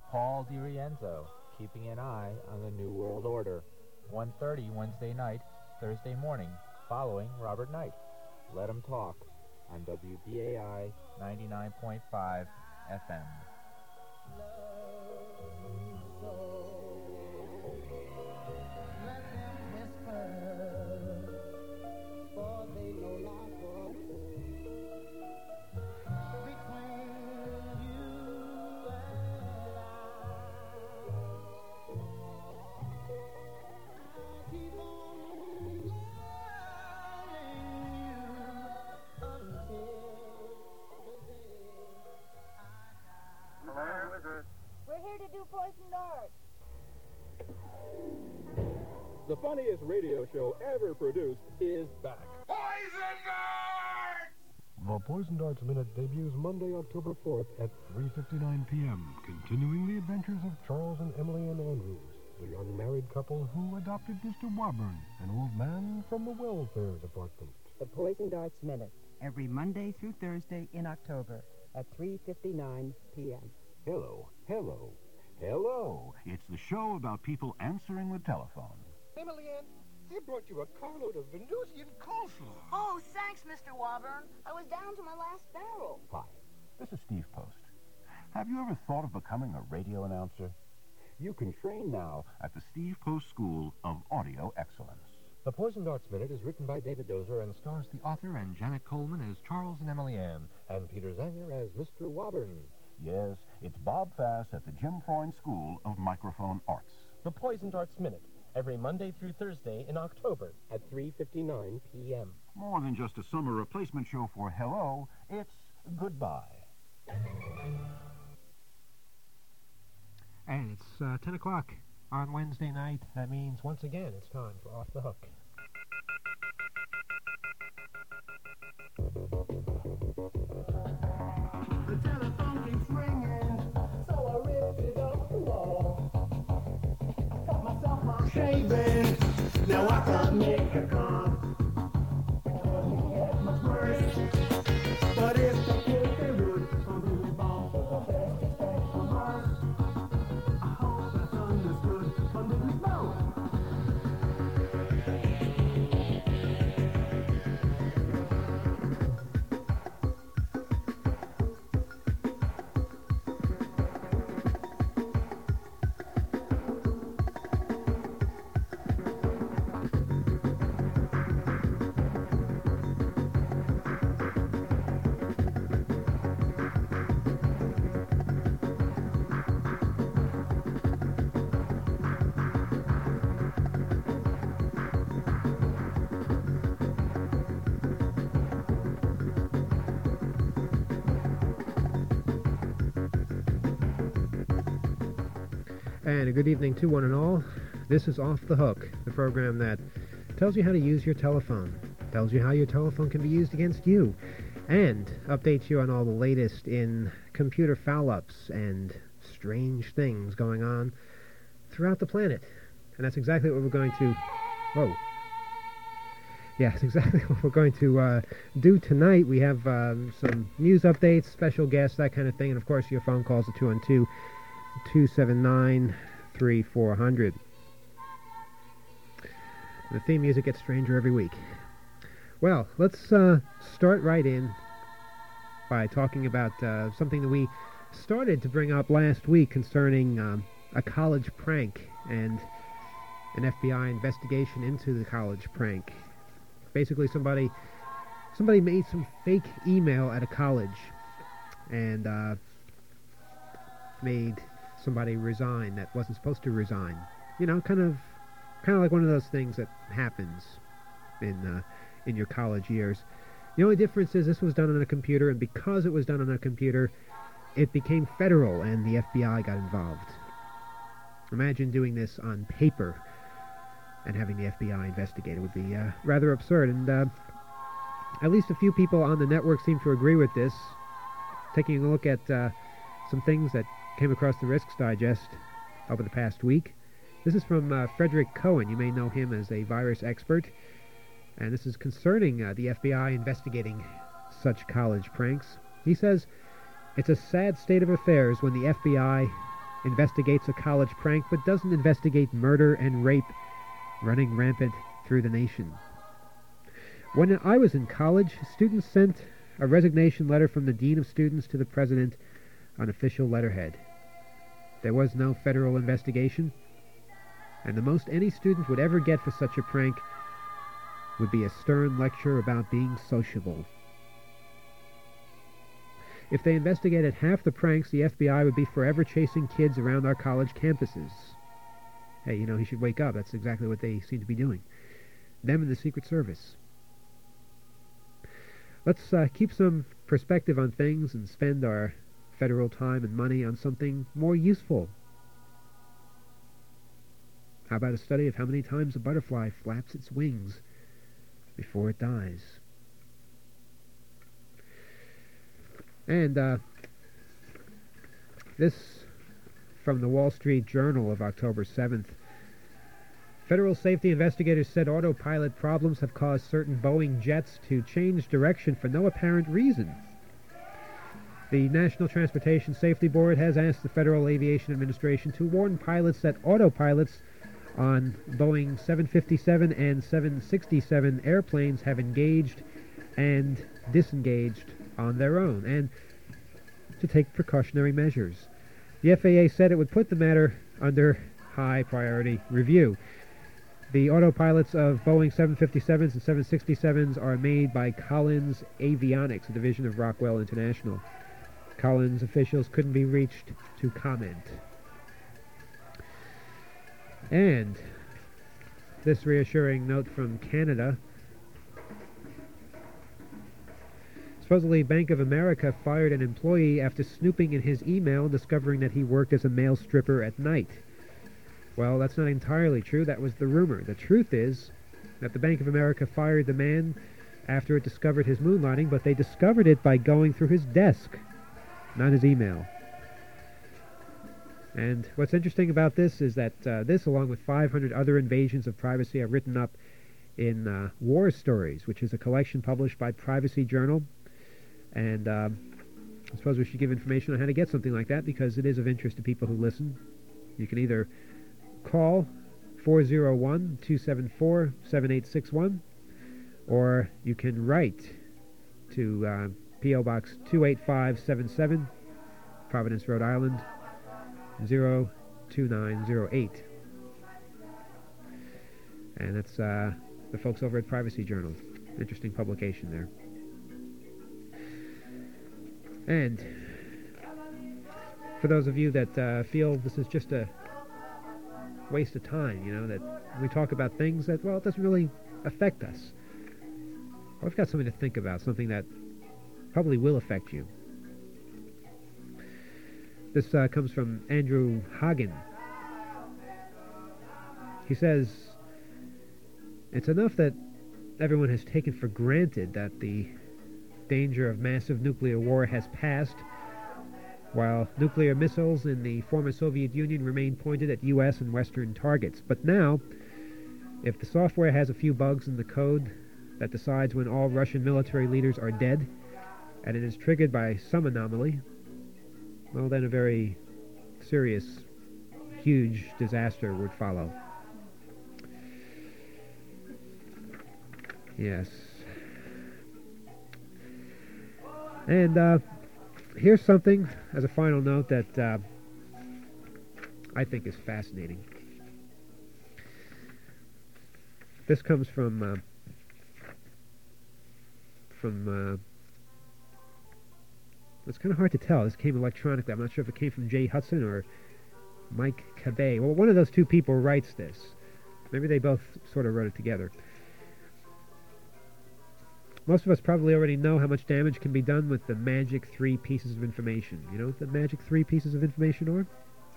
Paul DiRienzo, keeping an eye on the New World Order. 1:30 Wednesday night, Thursday morning, following Robert Knight. Let 'em Talk on WBAI 99.5 FM. Poison Darts. The funniest radio show ever produced is back. Poison Darts! The Poison Darts Minute debuts Monday, October 4th at 3:59 p.m., continuing the adventures of Charles and Emily Ann Andrews, the young married couple who adopted Mr. Wobburn, an old man from the welfare department. The Poison Darts Minute, every Monday through Thursday in October at 3:59 p.m. Hello, hello. Hello, it's the show about people answering the telephone. Emily Ann, I brought you a carload of Venusian coleslaw. Oh, thanks, Mr. Wobburn. I was down to my last barrel. Hi, this is Steve Post. Have you ever thought of becoming a radio announcer? You can train now at the Steve Post School of Audio Excellence. The Poison Darts Minute is written by David Dozer and stars the author and Janet Coleman as Charles and Emily Ann, and Peter Zanger as Mr. Wobburn. Yes, it's Bob Fass at the Jim Freund School of Microphone Arts. The Poison Darts Minute, every Monday through Thursday in October at 3:59 p.m. More than just a summer replacement show for hello, it's goodbye. And it's 10 o'clock on Wednesday night. That means, once again, it's time for Off the Hook. The telephone keeps ringing, so I ripped it off the wall. Cut myself off shaving, now I can't make a call. It couldn't get much worse, but if the kids they would, I'm really born for the best expect the worst. I hope that's understood under the boat. And a good evening to one and all. This is Off the Hook, the program that tells you how to use your telephone, tells you how your telephone can be used against you, and updates you on all the latest in computer foul-ups and strange things going on throughout the planet. And that's exactly what we're going to... Whoa. Yeah, it's exactly what we're going to do tonight. We have some news updates, special guests, that kind of thing, and of course your phone calls at 212-279-3400. The theme music gets stranger every week. Well, let's start right in by talking about something that we started to bring up last week concerning a college prank and an FBI investigation into the college prank. Basically, somebody made some fake email at a college and made somebody resign that wasn't supposed to resign. You know, kind of like one of those things that happens in your college years. The only difference is this was done on a computer, and because it was done on a computer, it became federal, and the FBI got involved. Imagine doing this on paper and having the FBI investigate. It would be rather absurd, and at least a few people on the network seem to agree with this. Taking a look at some things that came across the Risks Digest over the past week. This is from Frederick Cohen. You may know him as a virus expert. And this is concerning the FBI investigating such college pranks. He says, "It's a sad state of affairs when the FBI investigates a college prank but doesn't investigate murder and rape running rampant through the nation. When I was in college, students sent a resignation letter from the Dean of Students to the President on official letterhead. There was no federal investigation, and the most any student would ever get for such a prank would be a stern lecture about being sociable. If they investigated half the pranks, the FBI would be forever chasing kids around our college campuses. Hey, you know, he should wake up. That's exactly what they seem to be doing. Them and the Secret Service. Let's keep some perspective on things and spend our federal time and money on something more useful. How about a study of how many times a butterfly flaps its wings before it dies? And this from the Wall Street Journal of October 7th. Federal safety investigators said autopilot problems have caused certain Boeing jets to change direction for no apparent reason. The National Transportation Safety Board has asked the Federal Aviation Administration to warn pilots that autopilots on Boeing 757 and 767 airplanes have engaged and disengaged on their own, and to take precautionary measures. The FAA said it would put the matter under high priority review. The autopilots of Boeing 757s and 767s are made by Collins Avionics, a division of Rockwell International. Collins officials couldn't be reached to comment. And this reassuring note from Canada. Supposedly, Bank of America fired an employee after snooping in his email, discovering that he worked as a male stripper at night. Well, that's not entirely true. That was the rumor. The truth is that the Bank of America fired the man after it discovered his moonlighting, but they discovered it by going through his desk, not his email. And what's interesting about this is that this, along with 500 other invasions of privacy, are written up in War Stories, which is a collection published by Privacy Journal. And I suppose we should give information on how to get something like that, because it is of interest to people who listen. You can either call 401-274-7861, or you can write to P.O. Box 28577, Providence, Rhode Island, 02908. And that's the folks over at Privacy Journal. Interesting publication there. And for those of you that feel this is just a waste of time, you know, that we talk about things that, well, it doesn't really affect us. Well, I've got something to think about, something that probably will affect you. This comes from Andrew Hagen. He says, it's enough that everyone has taken for granted that the danger of massive nuclear war has passed, while nuclear missiles in the former Soviet Union remain pointed at U.S. and Western targets. But now, if the software has a few bugs in the code that decides when all Russian military leaders are dead, and it is triggered by some anomaly, well, then a very serious, huge disaster would follow. Yes. And here's something, as a final note, that I think is fascinating. This comes from it's kind of hard to tell. This came electronically. I'm not sure if it came from Jay Hudson or Mike Cabay. Well, one of those two people writes this. Maybe they both sort of wrote it together. Most of us probably already know how much damage can be done with the magic 3 pieces of information. You know what the magic 3 pieces of information are?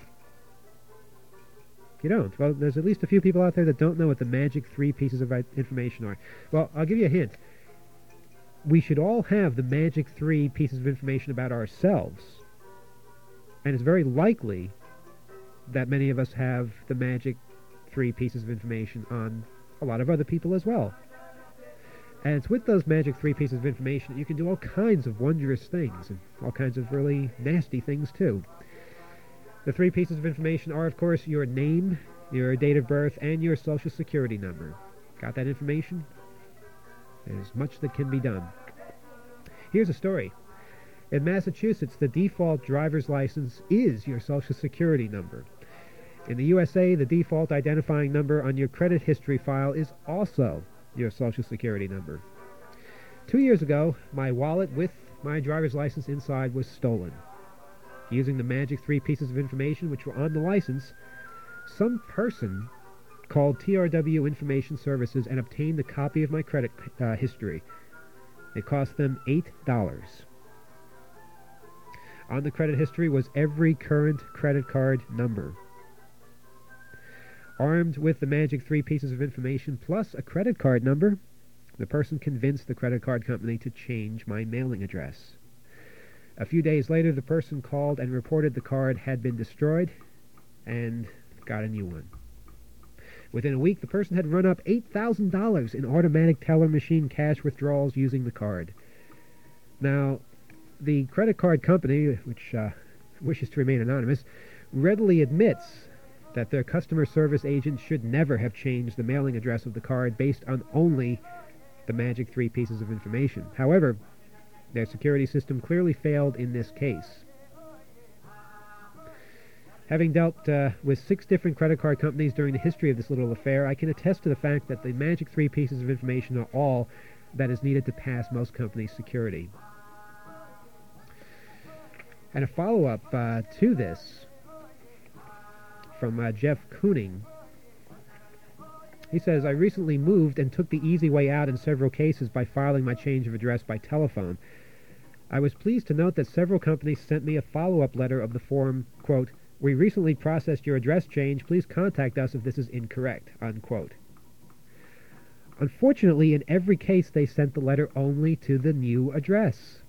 You don't. Well, there's at least a few people out there that don't know what the magic 3 pieces of information are. Well, I'll give you a hint. We should all have the magic 3 pieces of information about ourselves. And it's very likely that many of us have the magic 3 pieces of information on a lot of other people as well. And it's with those magic 3 pieces of information that you can do all kinds of wondrous things, and all kinds of really nasty things too. The three pieces of information are, of course, your name, your date of birth, and your Social Security number. Got that information? There's much that can be done. Here's a story. In Massachusetts, the default driver's license is your Social Security number. In the USA, the default identifying number on your credit history file is also your Social Security number. 2 years ago, my wallet with my driver's license inside was stolen. Using the magic three pieces of information which were on the license, some person called TRW Information Services and obtained a copy of my credit history. It cost them $8. On the credit history was every current credit card number. Armed with the magic three pieces of information plus a credit card number, the person convinced the credit card company to change my mailing address. A few days later, the person called and reported the card had been destroyed and got a new one. Within a week, the person had run up $8,000 in automatic teller machine cash withdrawals using the card. Now, the credit card company, which wishes to remain anonymous, readily admits that their customer service agent should never have changed the mailing address of the card based on only the magic three pieces of information. However, their security system clearly failed in this case. Having dealt with 6 different credit card companies during the history of this little affair, I can attest to the fact that the magic three pieces of information are all that is needed to pass most companies' security. And a follow-up to this from Jeff Kooning. He says, I recently moved and took the easy way out in several cases by filing my change of address by telephone. I was pleased to note that several companies sent me a follow-up letter of the form, quote, we recently processed your address change. Please contact us if this is incorrect, unquote. Unfortunately, in every case, they sent the letter only to the new address.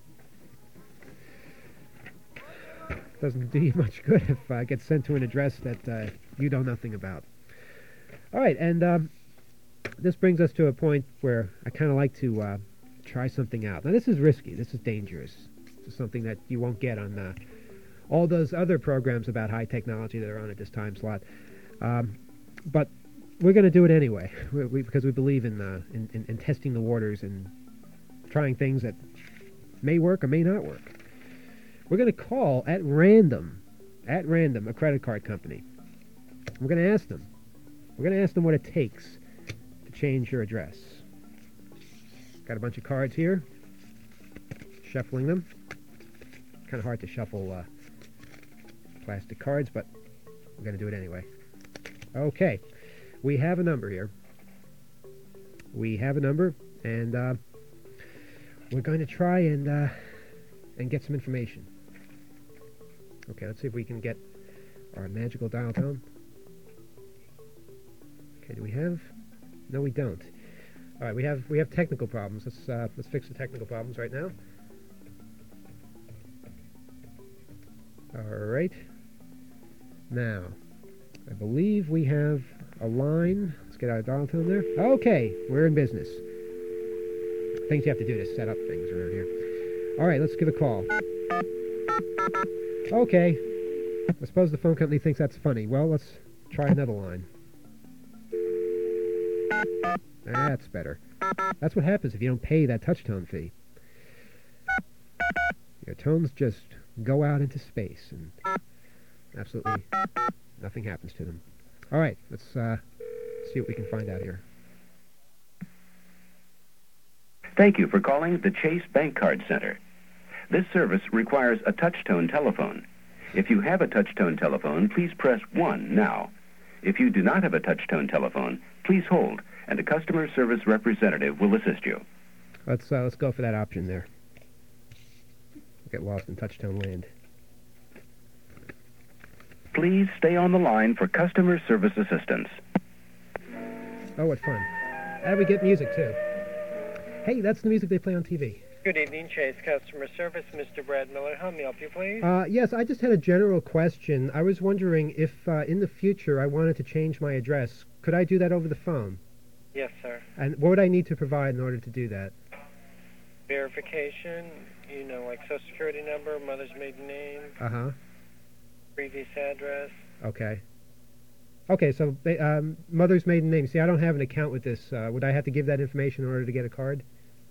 Doesn't do you much good if it gets sent to an address that you know nothing about. All right, and this brings us to a point where I kind of like to try something out. Now, this is risky. This is dangerous. This is something that you won't get on all those other programs about high technology that are on at this time slot. But we're going to do it anyway because we believe in testing the waters and trying things that may work or may not work. We're going to call at random, a credit card company. We're going to ask them. We're going to ask them what it takes to change your address. Got a bunch of cards here. Shuffling them. Kind of hard to shuffle plastic cards, but we're going to do it anyway. Okay. We have a number here. We have a number, and we're going to try and get some information. Okay, let's see if we can get our magical dial tone. Okay, do we have? No, we don't. All right, we have technical problems. Let's fix the technical problems right now. All right. Now, I believe we have a line. Let's get our dial tone there. Okay, we're in business. Things you have to do to set up things around here. All right, let's give a call. Okay. I suppose the phone company thinks that's funny. Well, let's try another line. That's better. That's what happens if you don't pay that touch tone fee. Your tones just go out into space and absolutely nothing happens to them. All right, let's see what we can find out here. Thank you for calling the Chase Bank Card Center. This service requires a touch-tone telephone. If you have a touch-tone telephone, please press 1 now. If you do not have a touch-tone telephone, please hold, and a customer service representative will assist you. Let's go for that option there. Get lost in touch-tone land. Please stay on the line for customer service assistance. Oh, what fun. And we get music, too. Hey, that's the music they play on TV. Good evening, Chase Customer Service. Mr. Brad Miller, how may I help you, please? Yes, I just had a general question. I was wondering if in the future I wanted to change my address. Could I do that over the phone? Yes, sir. And what would I need to provide in order to do that? Verification, like Social Security number, mother's maiden name. Uh-huh. Previous address. Okay. Okay, so mother's maiden name. See, I don't have an account with this. Would I have to give that information in order to get a card?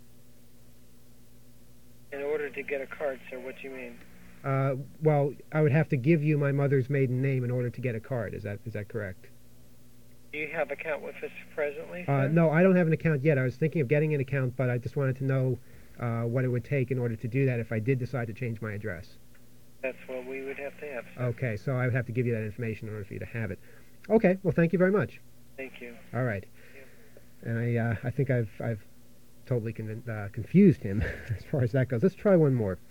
In order to get a card, sir, what do you mean? Well, I would have to give you my mother's maiden name in order to get a card. Is that correct? Do you have an account with us presently, sir? No, I don't have an account yet. I was thinking of getting an account, but I just wanted to know what it would take in order to do that if I did decide to change my address. That's what we would have to have, sir. Okay, so I would have to give you that information in order for you to have it. Okay, well, thank you very much. Thank you. All right. And I think I've totally confused him as far as that goes. Let's try one more.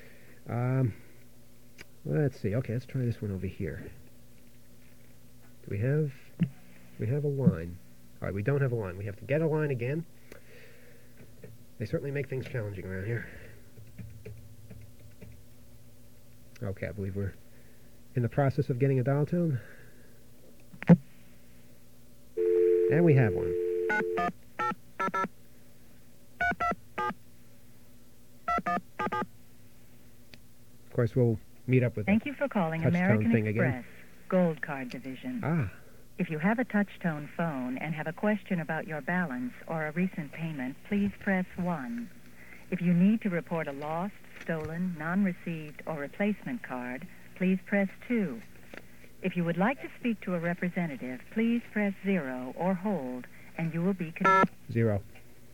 Let's see. Okay, let's try this one over here. Do we have a line? All right, we don't have a line. We have to get a line again. They certainly make things challenging around here. Okay, I believe we're in the process of getting a dial tone. And we have one. Of course, we'll meet up with Thank you for calling American Express Gold Card Division. Ah. If you have a touch-tone phone and have a question about your balance or a recent payment, please press 1. If you need to report a lost, stolen, non-received, or replacement card, please press 2. If you would like to speak to a representative, please press 0 or hold, and you will be... 0.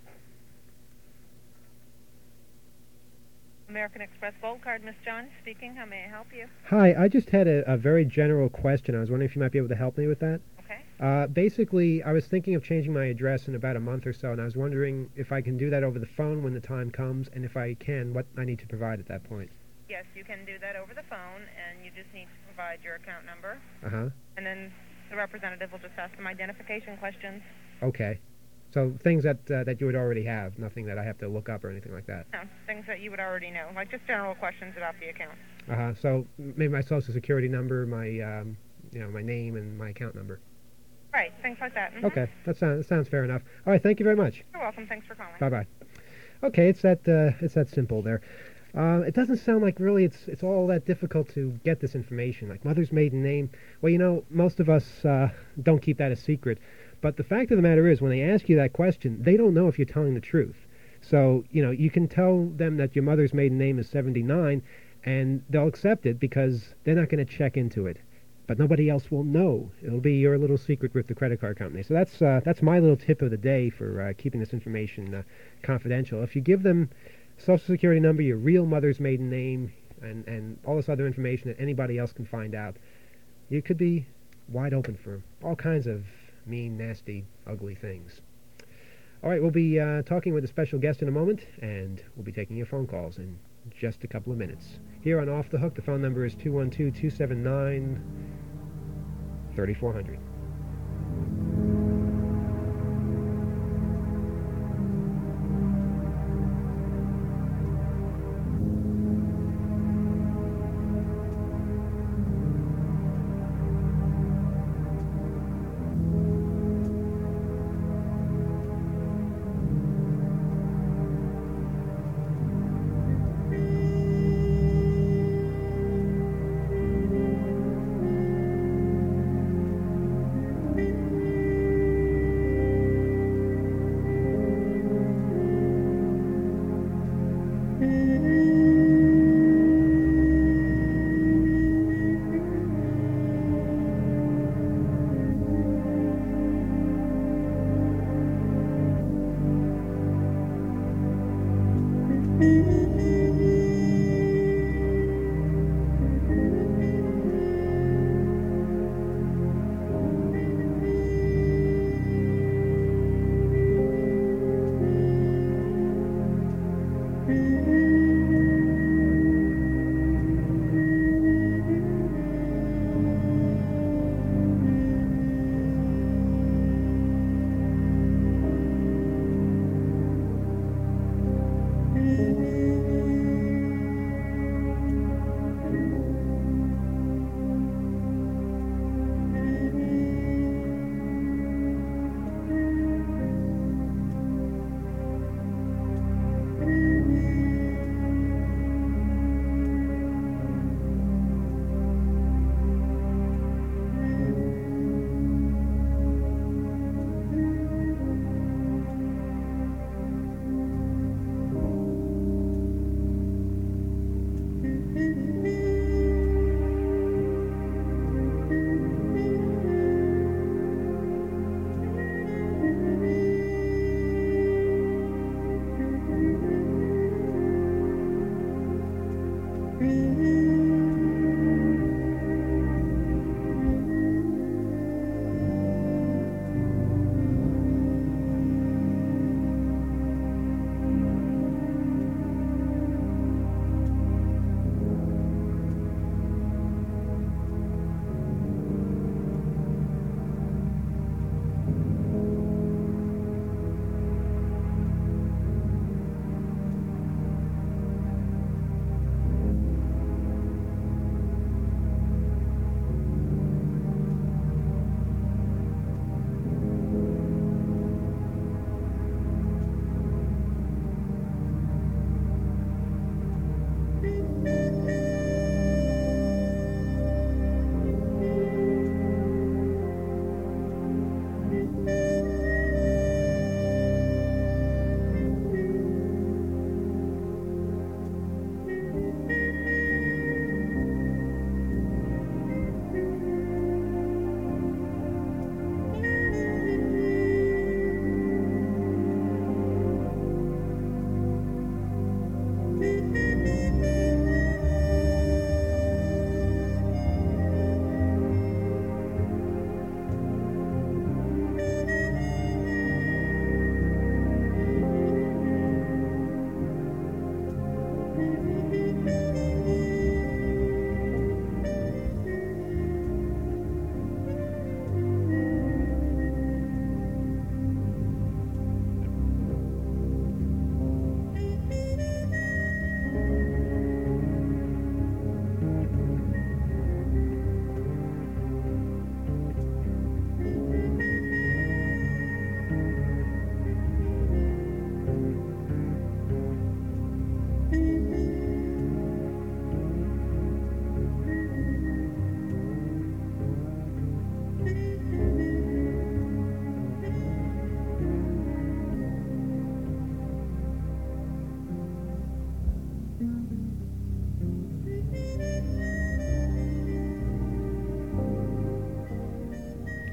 American Express Gold Card, Miss Jones speaking. How may I help you? Hi, I just had a very general question. I was wondering if you might be able to help me with that. Okay. Basically, I was thinking of changing my address in about a month or so, and I was wondering if I can do that over the phone when the time comes, and if I can, what I need to provide at that point. Yes, you can do that over the phone, and you just need to provide your account number. Uh-huh. And then the representative will just ask some identification questions. Okay. So things that you would already have, nothing that I have to look up or anything like that. No, things that you would already know, like just general questions about the account. Uh-huh. So maybe my social security number, my my name and my account number. Right, things like that. Okay, that sounds fair enough. All right, thank you very much. You're welcome. Thanks for calling. Bye-bye. Okay, it's that simple there. It doesn't sound like really it's all that difficult to get this information, like mother's maiden name. Well, most of us don't keep that a secret. But the fact of the matter is, when they ask you that question, they don't know if you're telling the truth. So, you can tell them that your mother's maiden name is 79, and they'll accept it because they're not going to check into it. But nobody else will know. It'll be your little secret with the credit card company. So that's my little tip of the day for keeping this information confidential. If you give them social security number, your real mother's maiden name, and all this other information that anybody else can find out, you could be wide open for all kinds of mean, nasty, ugly things. All right, we'll be talking with a special guest in a moment, and we'll be taking your phone calls in just a couple of minutes. Here on Off the Hook, the phone number is 212-279-3400.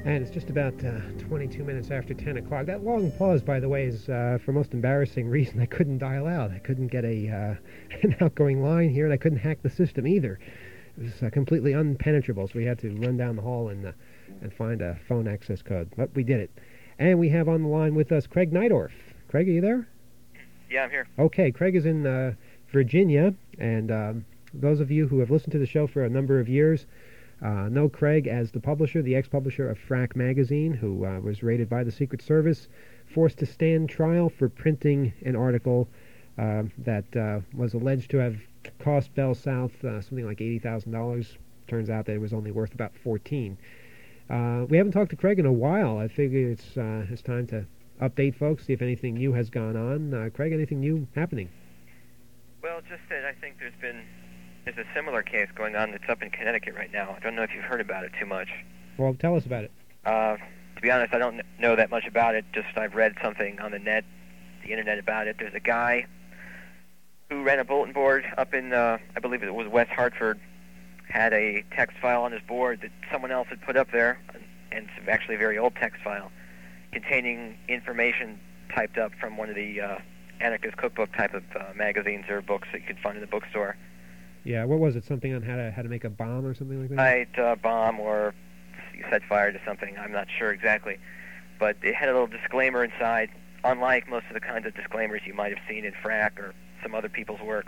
And it's just about 22 minutes after 10 o'clock. That long pause, by the way, is for most embarrassing reason. I couldn't dial out. I couldn't get an outgoing line here, and I couldn't hack the system either. It was completely unpenetrable, so we had to run down the hall and find a phone access code. But we did it. And we have on the line with us Craig Neidorf. Craig, are you there? Yeah, I'm here. Okay, Craig is in Virginia, and those of you who have listened to the show for a number of years know Craig as the publisher, the ex-publisher of Frack magazine, who was raided by the Secret Service, forced to stand trial for printing an article that was alleged to have cost Bell South something like $80,000. Turns out that it was only worth about $14,000. We haven't talked to Craig in a while. I figure it's time to update folks, see if anything new has gone on. Craig, anything new happening? Well, just that I think there's a similar case going on that's up in Connecticut right now. I don't know if you've heard about it too much. Well, tell us about it. To be honest, I don't know that much about it. Just I've read something on the internet about it. There's a guy who ran a bulletin board up in, I believe it was West Hartford, had a text file on his board that someone else had put up there, and it's actually a very old text file, containing information typed up from one of the anarchist cookbook type of magazines or books that you could find in the bookstore. Yeah, what was it? Something on how to make a bomb or something like that? Right, bomb or set fire to something. I'm not sure exactly. But it had a little disclaimer inside, unlike most of the kinds of disclaimers you might have seen in Frack or some other people's works,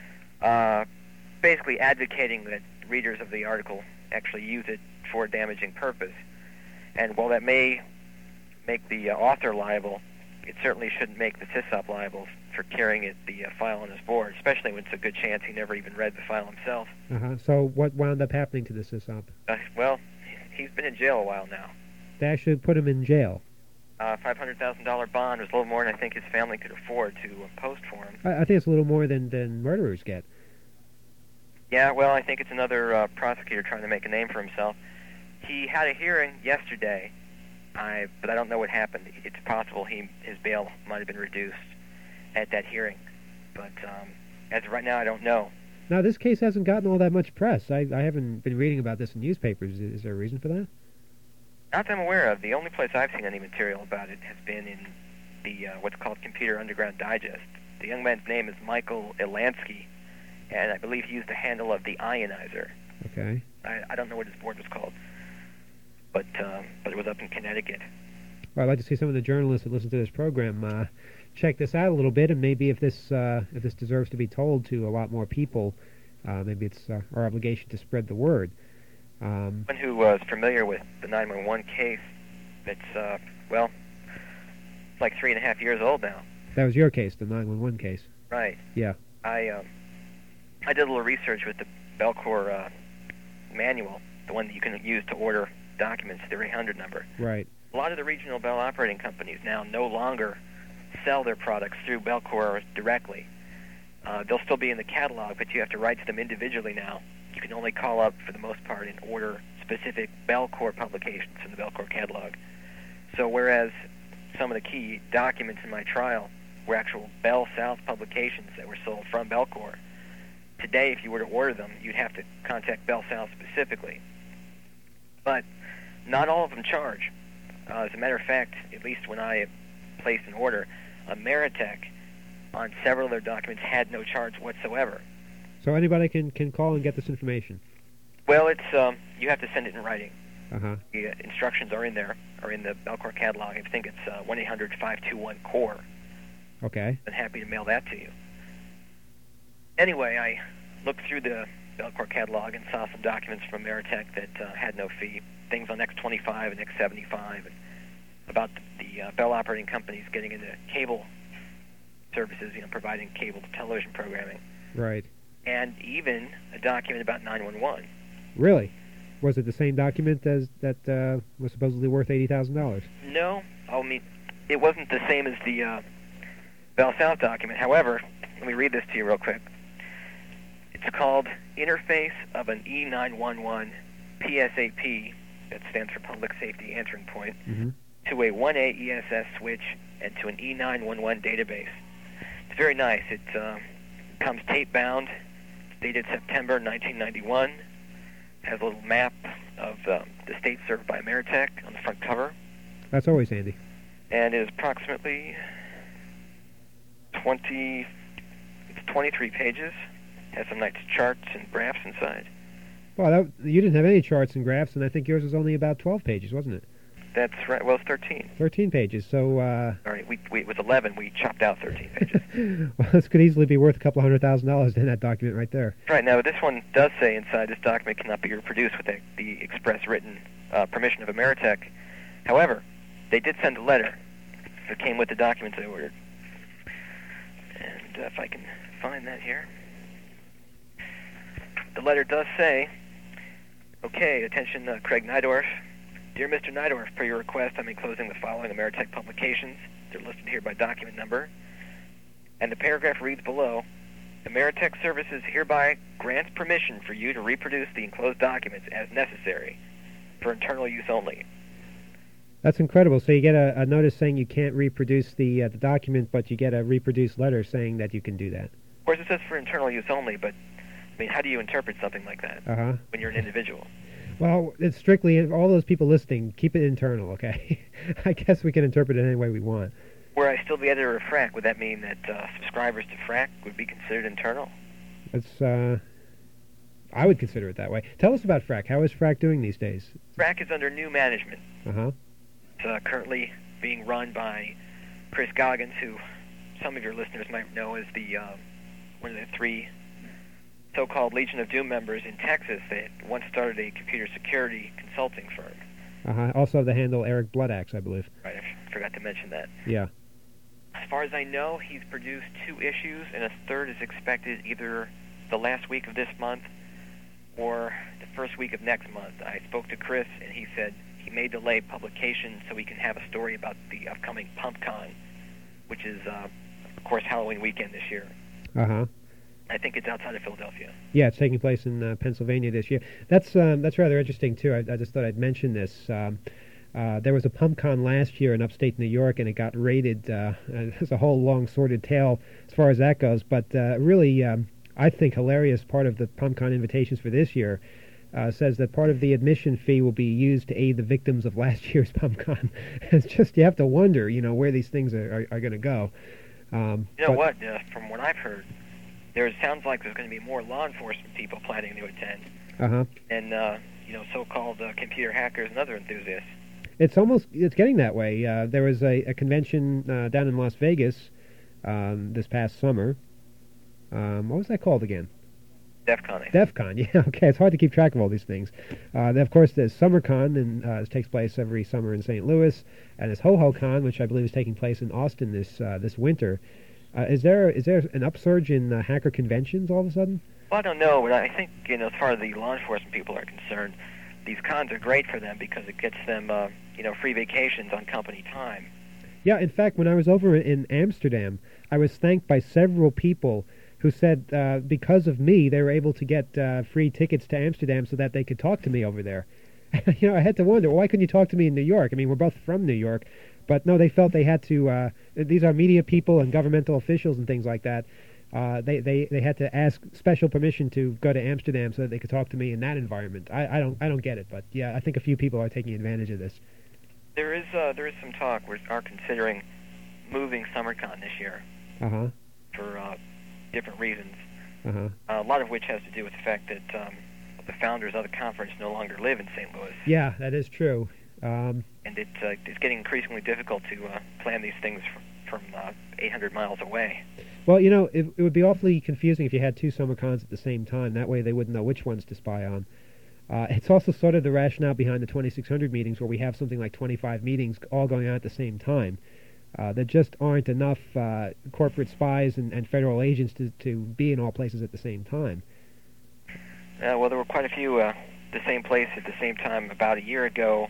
basically advocating that readers of the article actually use it for a damaging purpose. And while that may make the author liable, it certainly shouldn't make the SysOp liable for carrying the file on his board, especially when it's a good chance he never even read the file himself. So what wound up happening to the SysOp? Well, he's been in jail a while now. They actually put him in jail. $500,000 bond was a little more than I think his family could afford to post for him. I think it's a little more than murderers get. Yeah, well, I think it's another prosecutor trying to make a name for himself. He had a hearing yesterday, but I don't know what happened. It's possible his bail might have been reduced at that hearing. But as of right now, I don't know. Now, this case hasn't gotten all that much press. I haven't been reading about this in newspapers. Is there a reason for that? Not that I'm aware of. The only place I've seen any material about it has been in the what's called Computer Underground Digest. The young man's name is Michael Ilansky, and I believe he used the handle of the Ionizer. Okay. I don't know what his board was called, but it was up in Connecticut. Well, I'd like to see some of the journalists that listen to this program check this out a little bit, and maybe if this deserves to be told to a lot more people, maybe it's our obligation to spread the word. Someone who was familiar with the 911 case, it's like 3.5 years old now. That was your case, the 911 case. Right. Yeah. I did a little research with the Bellcore manual, the one that you can use to order documents, the 800 number. Right. A lot of the regional Bell operating companies now no longer sell their products through Bellcore directly. They'll still be in the catalog, but you have to write to them individually now. You can only call up, for the most part, and order specific Bellcore publications from the Bellcore catalog. So whereas some of the key documents in my trial were actual Bell South publications that were sold from Bellcore, today, if you were to order them, you'd have to contact Bell South specifically. But not all of them charge. As a matter of fact, at least when I placed an order, Ameritech, on several of their documents, had no charge whatsoever. So anybody can call and get this information? Well, it's you have to send it in writing. Uh-huh. The instructions are in there, or in the Bellcore catalog. I think it's 1-800-521-CORE. Okay. I'm happy to mail that to you. Anyway, I looked through the Bellcore catalog and saw some documents from Ameritech that had no fee, things on X25 and X75, and about the Bell operating companies getting into cable services, providing cable to television programming. Right. And even a document about 911. Really? Was it the same document as that was supposedly worth $80,000? No. I mean, it wasn't the same as the Bell South document. However, let me read this to you real quick. It's called Interface of an E911 PSAP, that stands for Public Safety Answering Point, to a 1A ESS switch and to an E911 database. It's very nice. It comes tape-bound. It's dated September 1991. Has a little map of the state served by Ameritech on the front cover. That's always handy. And it is approximately 23 pages. Has some nice charts and graphs inside. Well, you didn't have any charts and graphs, and I think yours was only about 12 pages, wasn't it? That's right. Well, it's 13. 13 pages. So. Sorry, it was 11. We chopped out 13 pages. Well, this could easily be worth a couple $100,000 in that document right there. Right. Now, this one does say inside this document cannot be reproduced with the express written permission of Ameritech. However, they did send a letter that came with the documents they ordered. And if I can find that here. The letter does say, okay, attention Craig Nydorf. Dear Mr. Nydorf, per your request, I'm enclosing the following Ameritech publications. They're listed here by document number. And the paragraph reads below, Ameritech Services hereby grants permission for you to reproduce the enclosed documents as necessary for internal use only. That's incredible. So you get a notice saying you can't reproduce the document, but you get a reproduced letter saying that you can do that. Of course, it says for internal use only, but I mean, how do you interpret something like that when you're an individual? Well, it's strictly, all those people listening, keep it internal, okay? I guess we can interpret it any way we want. Were I still the editor of FRAC, would that mean that subscribers to FRAC would be considered internal? That's, I would consider it that way. Tell us about FRAC. How is FRAC doing these days? FRAC is under new management. It's currently being run by Chris Goggins, who some of your listeners might know as the one of the 3 so-called Legion of Doom members in Texas that once started a computer security consulting firm. Also the handle Eric Bloodaxe, I believe. Right, I forgot to mention that. Yeah. As far as I know, he's produced 2 issues, and a third is expected either the last week of this month or the first week of next month. I spoke to Chris, and he said he may delay publication so he can have a story about the upcoming PumpCon, which is, of course, Halloween weekend this year. I think it's outside of Philadelphia. Yeah, it's taking place in Pennsylvania this year. That's rather interesting, too. I just thought I'd mention this. There was a PumpCon last year in upstate New York, and it got raided. There's a whole long, sordid tale as far as that goes. But really, I think hilarious part of the PumpCon invitations for this year says that part of the admission fee will be used to aid the victims of last year's PumpCon. It's just, you have to wonder, where these things are going to go. You know what? From what I've heard, there sounds like there's going to be more law enforcement people planning to attend, and so-called computer hackers and other enthusiasts. It's getting that way. There was a convention down in Las Vegas this past summer. What was that called again? DEF CON. DEF CON, yeah. Okay, it's hard to keep track of all these things. Of course, there's SummerCon, and it takes place every summer in St. Louis, and there's HoHoCon, which I believe is taking place in Austin this winter. Is there an upsurge in hacker conventions all of a sudden? Well, I don't know, but I think, as far as the law enforcement people are concerned, these cons are great for them because it gets them, free vacations on company time. Yeah, in fact, when I was over in Amsterdam, I was thanked by several people who said because of me, they were able to get free tickets to Amsterdam so that they could talk to me over there. I had to wonder, why couldn't you talk to me in New York? I mean, we're both from New York. But no, they felt they had to, these are media people and governmental officials and things like that. They had to ask special permission to go to Amsterdam so that they could talk to me in that environment. I don't get it, but yeah, I think a few people are taking advantage of this. There is some talk. We are considering moving SummerCon this year for different reasons. A lot of which has to do with the fact that the founders of the conference no longer live in St. Louis. Yeah, that is true. And it's getting increasingly difficult to plan these things from 800 miles away. Well, it would be awfully confusing if you had 2 SummerCons at the same time. That way they wouldn't know which ones to spy on. It's also sort of the rationale behind the 2600 meetings, where we have something like 25 meetings all going on at the same time. There just aren't enough corporate spies and federal agents to be in all places at the same time. Well, there were quite a few the same place at the same time about a year ago.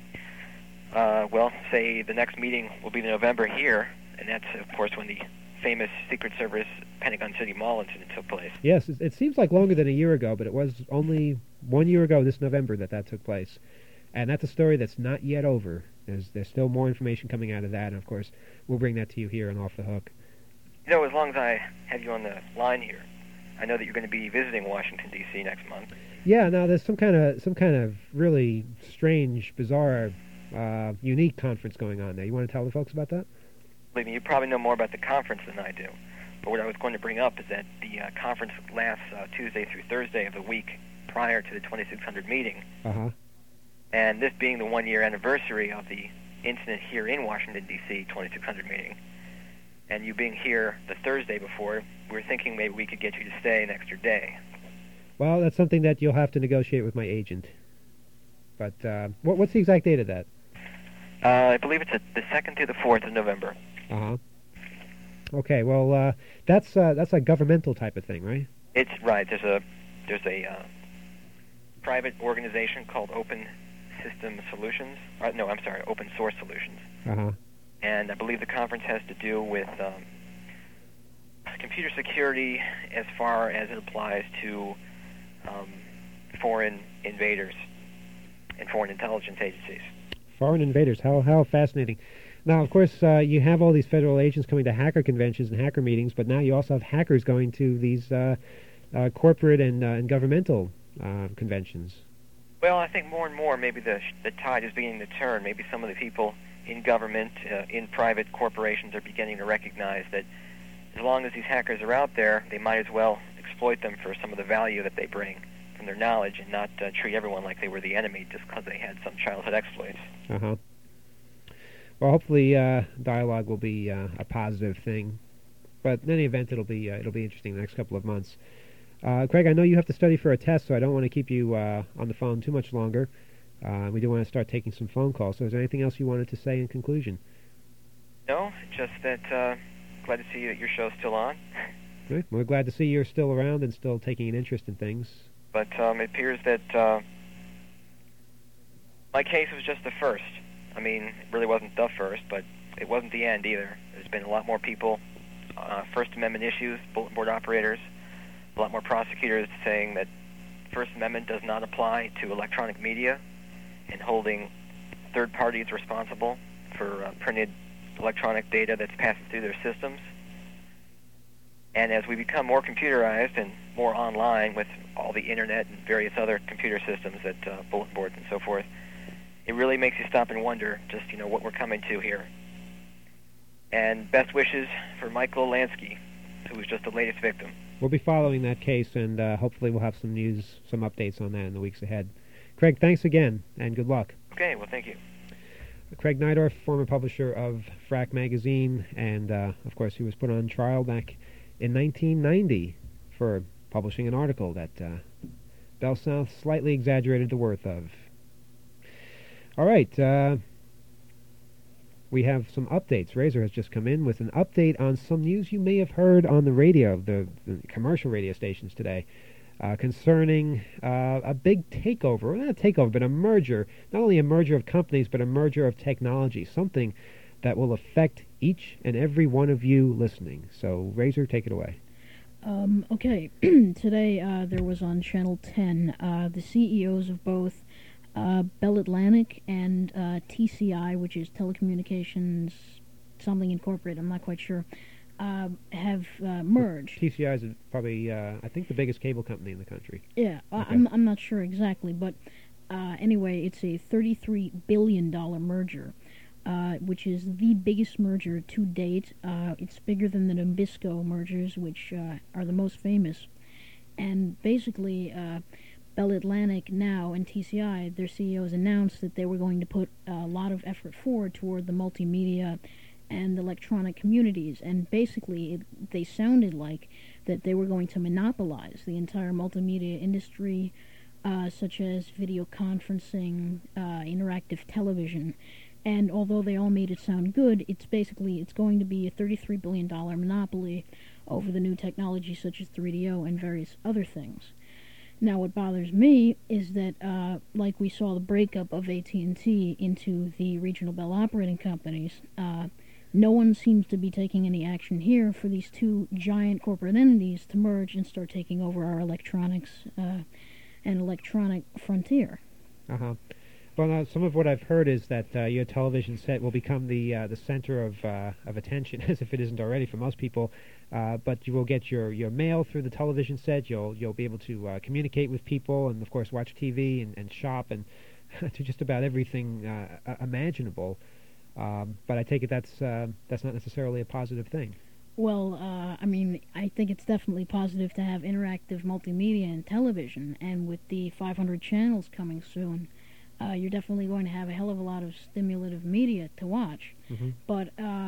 Say the next meeting will be in November here, and that's, of course, when the famous Secret Service Pentagon City Mall incident took place. Yes, it seems like longer than a year ago, but it was only 1 year ago this November that took place. And that's a story that's not yet over. There's still more information coming out of that, and of course, we'll bring that to you here on Off the Hook. As long as I have you on the line here, I know that you're going to be visiting Washington, D.C. next month. Yeah, now there's some kind of really strange, bizarre, unique conference going on there. You want to tell the folks about that? Believe me, you probably know more about the conference than I do. But what I was going to bring up is that the conference lasts Tuesday through Thursday of the week prior to the 2600 meeting. Uh-huh. And this being the one-year anniversary of the incident here in Washington, D.C., 2600 meeting, and you being here the Thursday before, we were thinking maybe we could get you to stay an extra day. Well, that's something that you'll have to negotiate with my agent. But what's the exact date of that? I believe it's the 2nd through the 4th of November. Uh-huh. Okay, well, that's a governmental type of thing, right? It's right. There's a private organization called Open System Solutions. Open Source Solutions. Uh-huh. And I believe the conference has to do with computer security as far as it applies to foreign invaders and foreign intelligence agencies. Foreign invaders, how fascinating. Now, of course, you have all these federal agents coming to hacker conventions and hacker meetings, but now you also have hackers going to these corporate and governmental conventions. Well, I think more and more maybe the tide is beginning to turn. Maybe some of the people in government, in private corporations are beginning to recognize that as long as these hackers are out there, they might as well exploit them for some of the value that they bring from their knowledge and not treat everyone like they were the enemy just because they had some childhood exploits. Uh-huh. Well, hopefully dialogue will be a positive thing. But in any event, it'll be interesting the next couple of months. Craig, I know you have to study for a test, so I don't want to keep you on the phone too much longer. We do want to start taking some phone calls. So is there anything else you wanted to say in conclusion? No, just that glad to see that your show's still on. Good. We're glad to see you're still around and still taking an interest in things. But it appears that my case was just the first. I mean, it really wasn't the first, but it wasn't the end either. There's been a lot more people, First Amendment issues, bulletin board operators, a lot more prosecutors saying that First Amendment does not apply to electronic media and holding third parties responsible for printed electronic data that's passing through their systems. And as we become more computerized and more online with all the internet and various other computer systems that bulletin boards and so forth, it really makes you stop and wonder just, what we're coming to here. And best wishes for Michael Lansky, who was just the latest victim. We'll be following that case, and hopefully we'll have some news, some updates on that in the weeks ahead. Craig, thanks again, and good luck. Okay, well, thank you. Craig Neidorf, former publisher of Frack Magazine, and, of course, he was put on trial back in 1990 for publishing an article that Bell South slightly exaggerated the worth of. All right, we have some updates. Razor has just come in with an update on some news you may have heard on the radio, the commercial radio stations today, concerning a big takeover. Well, not a takeover, but a merger. Not only a merger of companies, but a merger of technology, something that will affect each and every one of you listening. So, Razor, take it away. Okay, today there was on Channel 10 the CEOs of both Bell Atlantic and TCI, which is Telecommunications something Incorporated, I'm not quite sure, have merged. TCI is probably, I think, the biggest cable company in the country. Yeah, okay. I'm not sure exactly, but anyway, it's a $33 billion merger, which is the biggest merger to date. It's bigger than the Nabisco mergers, which are the most famous. And basically, Bell Atlantic now and TCI, their CEOs announced that they were going to put a lot of effort forward toward the multimedia and electronic communities, and basically they sounded like that they were going to monopolize the entire multimedia industry, such as video conferencing, interactive television, and although they all made it sound good, it's going to be a $33 billion monopoly over the new technology such as 3DO and various other things. Now, what bothers me is that, like we saw the breakup of AT&T into the regional Bell operating companies, no one seems to be taking any action here for these two giant corporate entities to merge and start taking over our electronics and electronic frontier. Uh-huh. Well, some of what I've heard is that your television set will become the center of attention, as if it isn't already for most people. But you will get your mail through the television set. You'll be able to communicate with people, and of course watch TV and shop and to just about everything imaginable. But I take it that's not necessarily a positive thing. Well, I mean, I think it's definitely positive to have interactive multimedia in television, and with the 500 channels coming soon, you're definitely going to have a hell of a lot of stimulative media to watch. Mm-hmm. But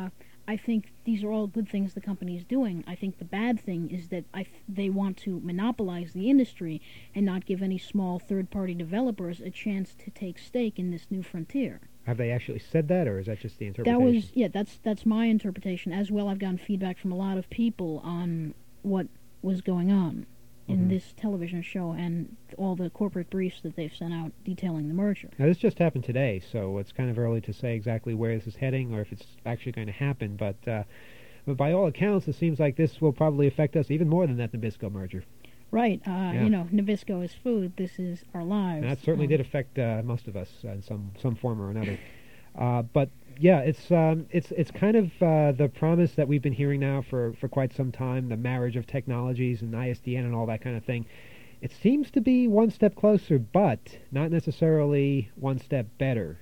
I think these are all good things the company is doing. I think the bad thing is that they want to monopolize the industry and not give any small third-party developers a chance to take stake in this new frontier. Have they actually said that, or is that just the interpretation? That's my interpretation. As well, I've gotten feedback from a lot of people on what was going on in this television show and all the corporate briefs that they've sent out detailing the merger. Now, this just happened today, so it's kind of early to say exactly where this is heading or if it's actually going to happen, but by all accounts, it seems like this will probably affect us even more than that Nabisco merger. Right. You know, Nabisco is food. This is our lives. And that certainly did affect most of us in some form or another. But yeah, it's kind of the promise that we've been hearing now for quite some time, the marriage of technologies and ISDN and all that kind of thing. It seems to be one step closer, but not necessarily one step better.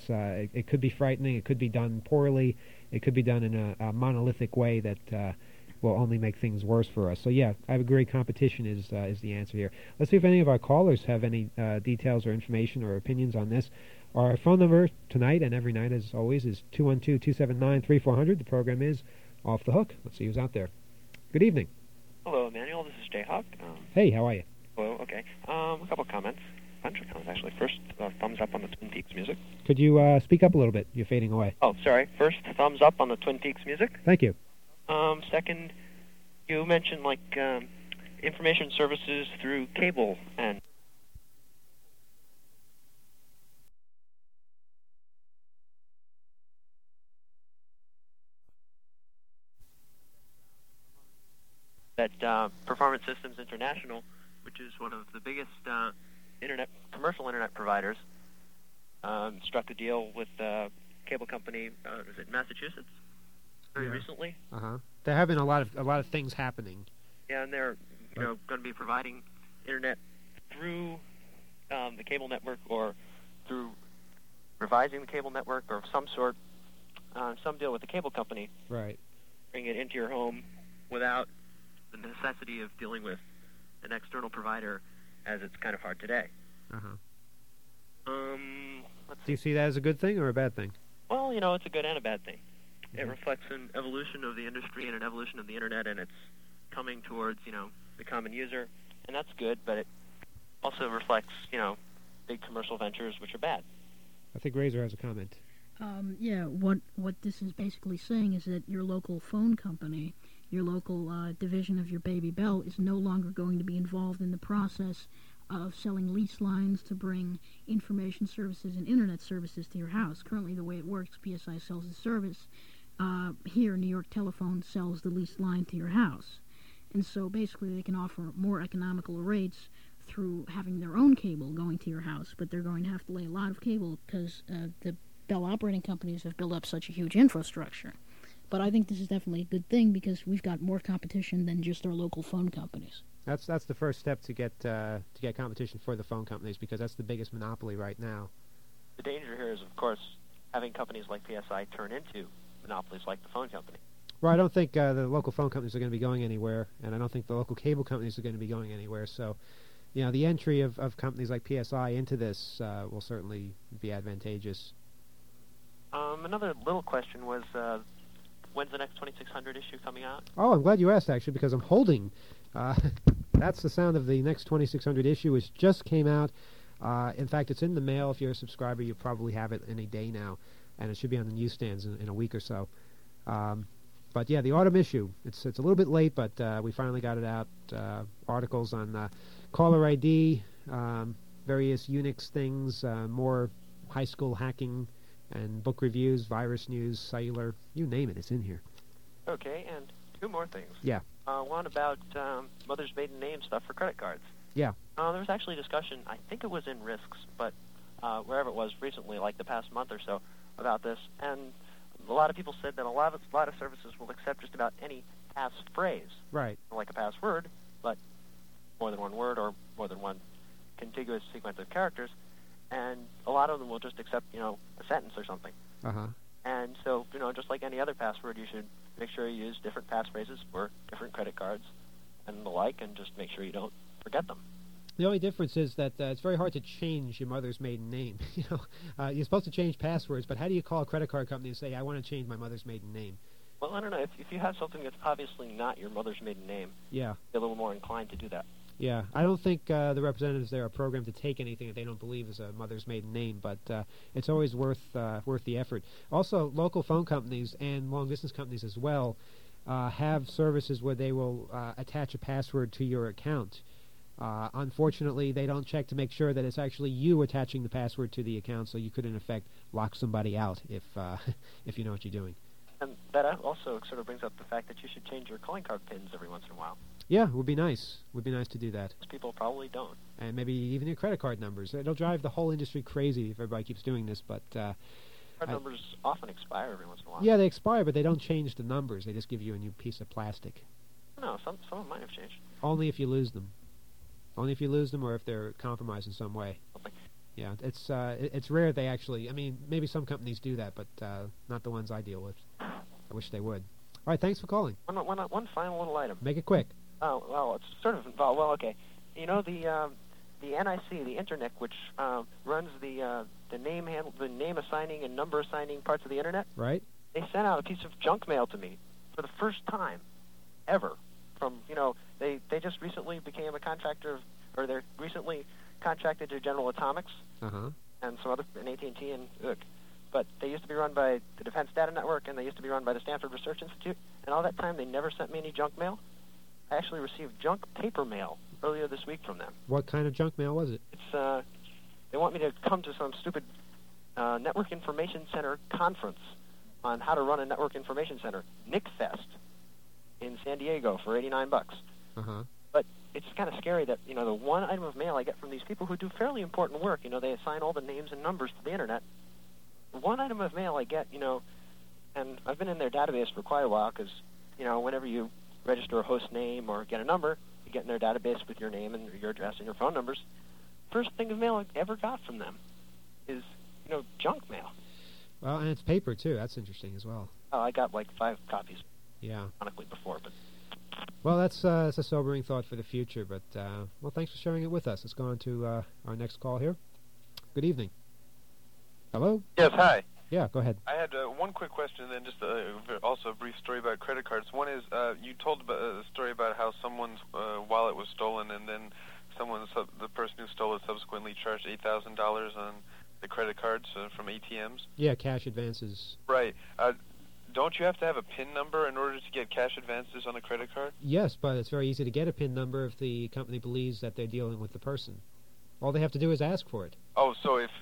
It could be frightening. It could be done poorly. It could be done in a monolithic way that will only make things worse for us. So yeah, I agree. Competition is the answer here. Let's see if any of our callers have any details or information or opinions on this. Our phone number tonight and every night, as always, is 212-279-3400. The program is Off the Hook. Let's see who's out there. Good evening. Hello, Emmanuel. This is Jayhawk. Hey, how are you? Hello. Okay. A couple comments. A bunch of comments, actually. First, thumbs up on the Twin Peaks music. Could you speak up a little bit? You're fading away. Oh, sorry. First, thumbs up on the Twin Peaks music. Thank you. Second, you mentioned information services through cable and that Performance Systems International, which is one of the biggest commercial internet providers, struck a deal with a cable company. Was it Massachusetts? Very recently. There have been a lot of things happening. Yeah, and they're going to be providing internet through the cable network or through revising the cable network or of some sort, some deal with the cable company. Right. Bring it into your home without the necessity of dealing with an external provider, as it's kind of hard today. Do you see that as a good thing or a bad thing? Well, it's a good and a bad thing. It reflects an evolution of the industry and an evolution of the internet, and it's coming towards, the common user, and that's good, but it also reflects, big commercial ventures, which are bad. I think Razor has a comment. Yeah, what this is basically saying is that your local phone company, your local division of your Baby Bell, is no longer going to be involved in the process of selling lease lines to bring information services and internet services to your house. Currently, the way it works, PSI sells the service. Here, New York Telephone sells the leased line to your house. And so basically they can offer more economical rates through having their own cable going to your house, but they're going to have to lay a lot of cable because the Bell operating companies have built up such a huge infrastructure. But I think this is definitely a good thing because we've got more competition than just our local phone companies. That's the first step to get competition for the phone companies, because that's the biggest monopoly right now. The danger here is, of course, having companies like PSI turn into monopolies like the phone company. Well, I don't think the local phone companies are going to be going anywhere, and I don't think the local cable companies are going to be going anywhere. So, the entry of companies like PSI into this will certainly be advantageous. Another little question was, when's the next 2600 issue coming out? Oh, I'm glad you asked, actually, because I'm holding. That's the sound of the next 2600 issue, which just came out. In fact, it's in the mail. If you're a subscriber, you probably have it any day now, and it should be on the newsstands in a week or so. But yeah, the autumn issue, it's a little bit late, but we finally got it out. Articles on caller ID, various Unix things, more high school hacking, and book reviews, virus news, cellular, you name it, it's in here. Okay, and two more things. Yeah. One about mother's maiden name stuff for credit cards. Yeah. There was actually discussion, I think it was in Risks, but wherever it was recently, like the past month or so, about this, and a lot of people said that a lot of services will accept just about any passphrase, Right. like a password, but more than one word or more than one contiguous sequence of characters, and a lot of them will just accept, a sentence or something. Uh-huh. And so, just like any other password, you should make sure you use different passphrases for different credit cards and the like, and just make sure you don't forget them. The only difference is that it's very hard to change your mother's maiden name. You're supposed to change passwords, but how do you call a credit card company and say, I want to change my mother's maiden name? Well, I don't know. If you have something that's obviously not your mother's maiden name, Yeah. you're a little more inclined to do that. Yeah, I don't think the representatives there are programmed to take anything that they don't believe is a mother's maiden name, but it's always worth the effort. Also, local phone companies and long-distance companies as well have services where they will attach a password to your account. Unfortunately, they don't check to make sure that it's actually you attaching the password to the account, so you could, in effect, lock somebody out if you know what you're doing. And that also sort of brings up the fact that you should change your calling card pins every once in a while. Yeah, it would be nice. It would be nice to do that. Most people probably don't. And maybe even your credit card numbers. It'll drive the whole industry crazy if everybody keeps doing this, but... card numbers often expire every once in a while. Yeah, they expire, but they don't change the numbers. They just give you a new piece of plastic. No, some of them might have changed. Only if you lose them. Only if you lose them or if they're compromised in some way. Okay. Yeah, it's rare they actually... I mean, maybe some companies do that, but not the ones I deal with. I wish they would. All right, thanks for calling. One final little item. Make it quick. Oh, well, it's sort of involved. Well, okay. The NIC, the Internet, which runs the name assigning and number assigning parts of the Internet. Right. They sent out a piece of junk mail to me for the first time ever. From they just recently became a contractor, or they're recently contracted to General Atomics and some other, and AT&T and but they used to be run by the Defense Data Network, and they used to be run by the Stanford Research Institute. And all that time, they never sent me any junk mail. I actually received junk paper mail earlier this week from them. What kind of junk mail was it? It's they want me to come to some stupid Network Information Center conference on how to run a network information center, NICFest, in San Diego for $89. But it's kind of scary that the one item of mail I get from these people who do fairly important work, they assign all the names and numbers to the Internet. The one item of mail I get, and I've been in their database for quite a while because, whenever you register a host name or get a number, you get in their database with your name and your address and your phone numbers. First thing of mail I ever got from them is, junk mail. Well, and it's paper, too. That's interesting as well. Oh, I got like 5 copies. Yeah. Ironically before, but... Well, that's a sobering thought for the future, but, well, thanks for sharing it with us. Let's go on to our next call here. Good evening. Hello? Yes, hi. Yeah, go ahead. I had one quick question and then just also a brief story about credit cards. One is, you told a story about how someone's wallet was stolen and then the person who stole it subsequently charged $8,000 on the credit cards from ATMs. Yeah, cash advances. Right. Don't you have to have a PIN number in order to get cash advances on a credit card? Yes, but it's very easy to get a PIN number if the company believes that they're dealing with the person. All they have to do is ask for it. Oh, so if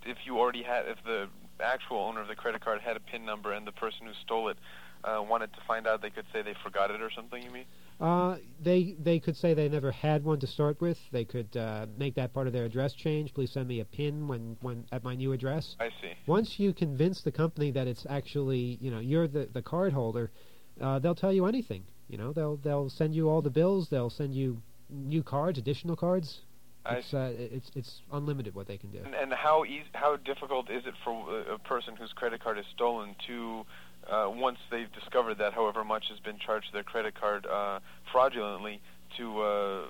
the actual owner of the credit card had a PIN number and the person who stole it wanted to find out, they could say they forgot it or something, you mean? They could say they never had one to start with. They could make that part of their address change. Please send me a PIN when at my new address. I see. Once you convince the company that it's actually, you're the card holder, they'll tell you anything. They'll send you all the bills. They'll send you new cards, additional cards. It's unlimited what they can do. And how difficult is it for a person whose credit card is stolen to, once they've discovered that however much has been charged to their credit card fraudulently, to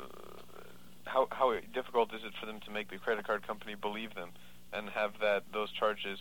how difficult is it for them to make the credit card company believe them and have those charges?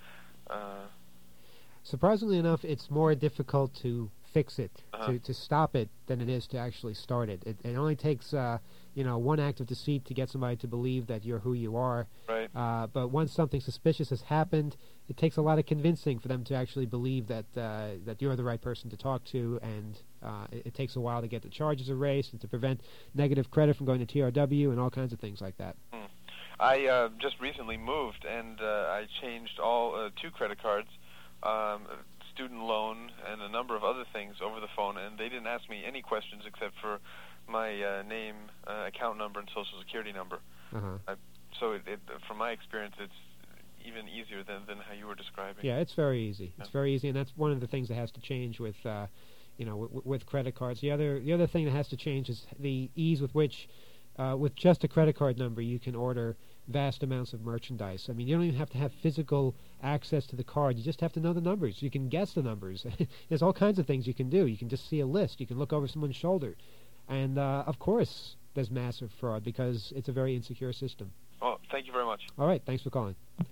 Surprisingly enough, it's more difficult to fix it, to stop it, than it is to actually start it. It only takes one act of deceit to get somebody to believe that you're who you are. Right. But once something suspicious has happened, it takes a lot of convincing for them to actually believe that you're the right person to talk to, and it takes a while to get the charges erased and to prevent negative credit from going to TRW and all kinds of things like that. I just recently moved, and I changed all 2 credit cards, student loan, and a number of other things over the phone, and they didn't ask me any questions except for my name, account number, and Social Security number. I So from my experience, it's even easier than how you were describing. Yeah, it's very easy. It's very easy, and that's one of the things that has to change with, with credit cards. The other thing that has to change is the ease with which, with just a credit card number, you can order vast amounts of merchandise. I mean, you don't even have to have physical access to the card. You just have to know the numbers. You can guess the numbers. There's all kinds of things you can do. You can just see a list. You can look over someone's shoulder. And, of course, there's massive fraud because it's a very insecure system. Oh, thank you very much. All right, thanks for calling.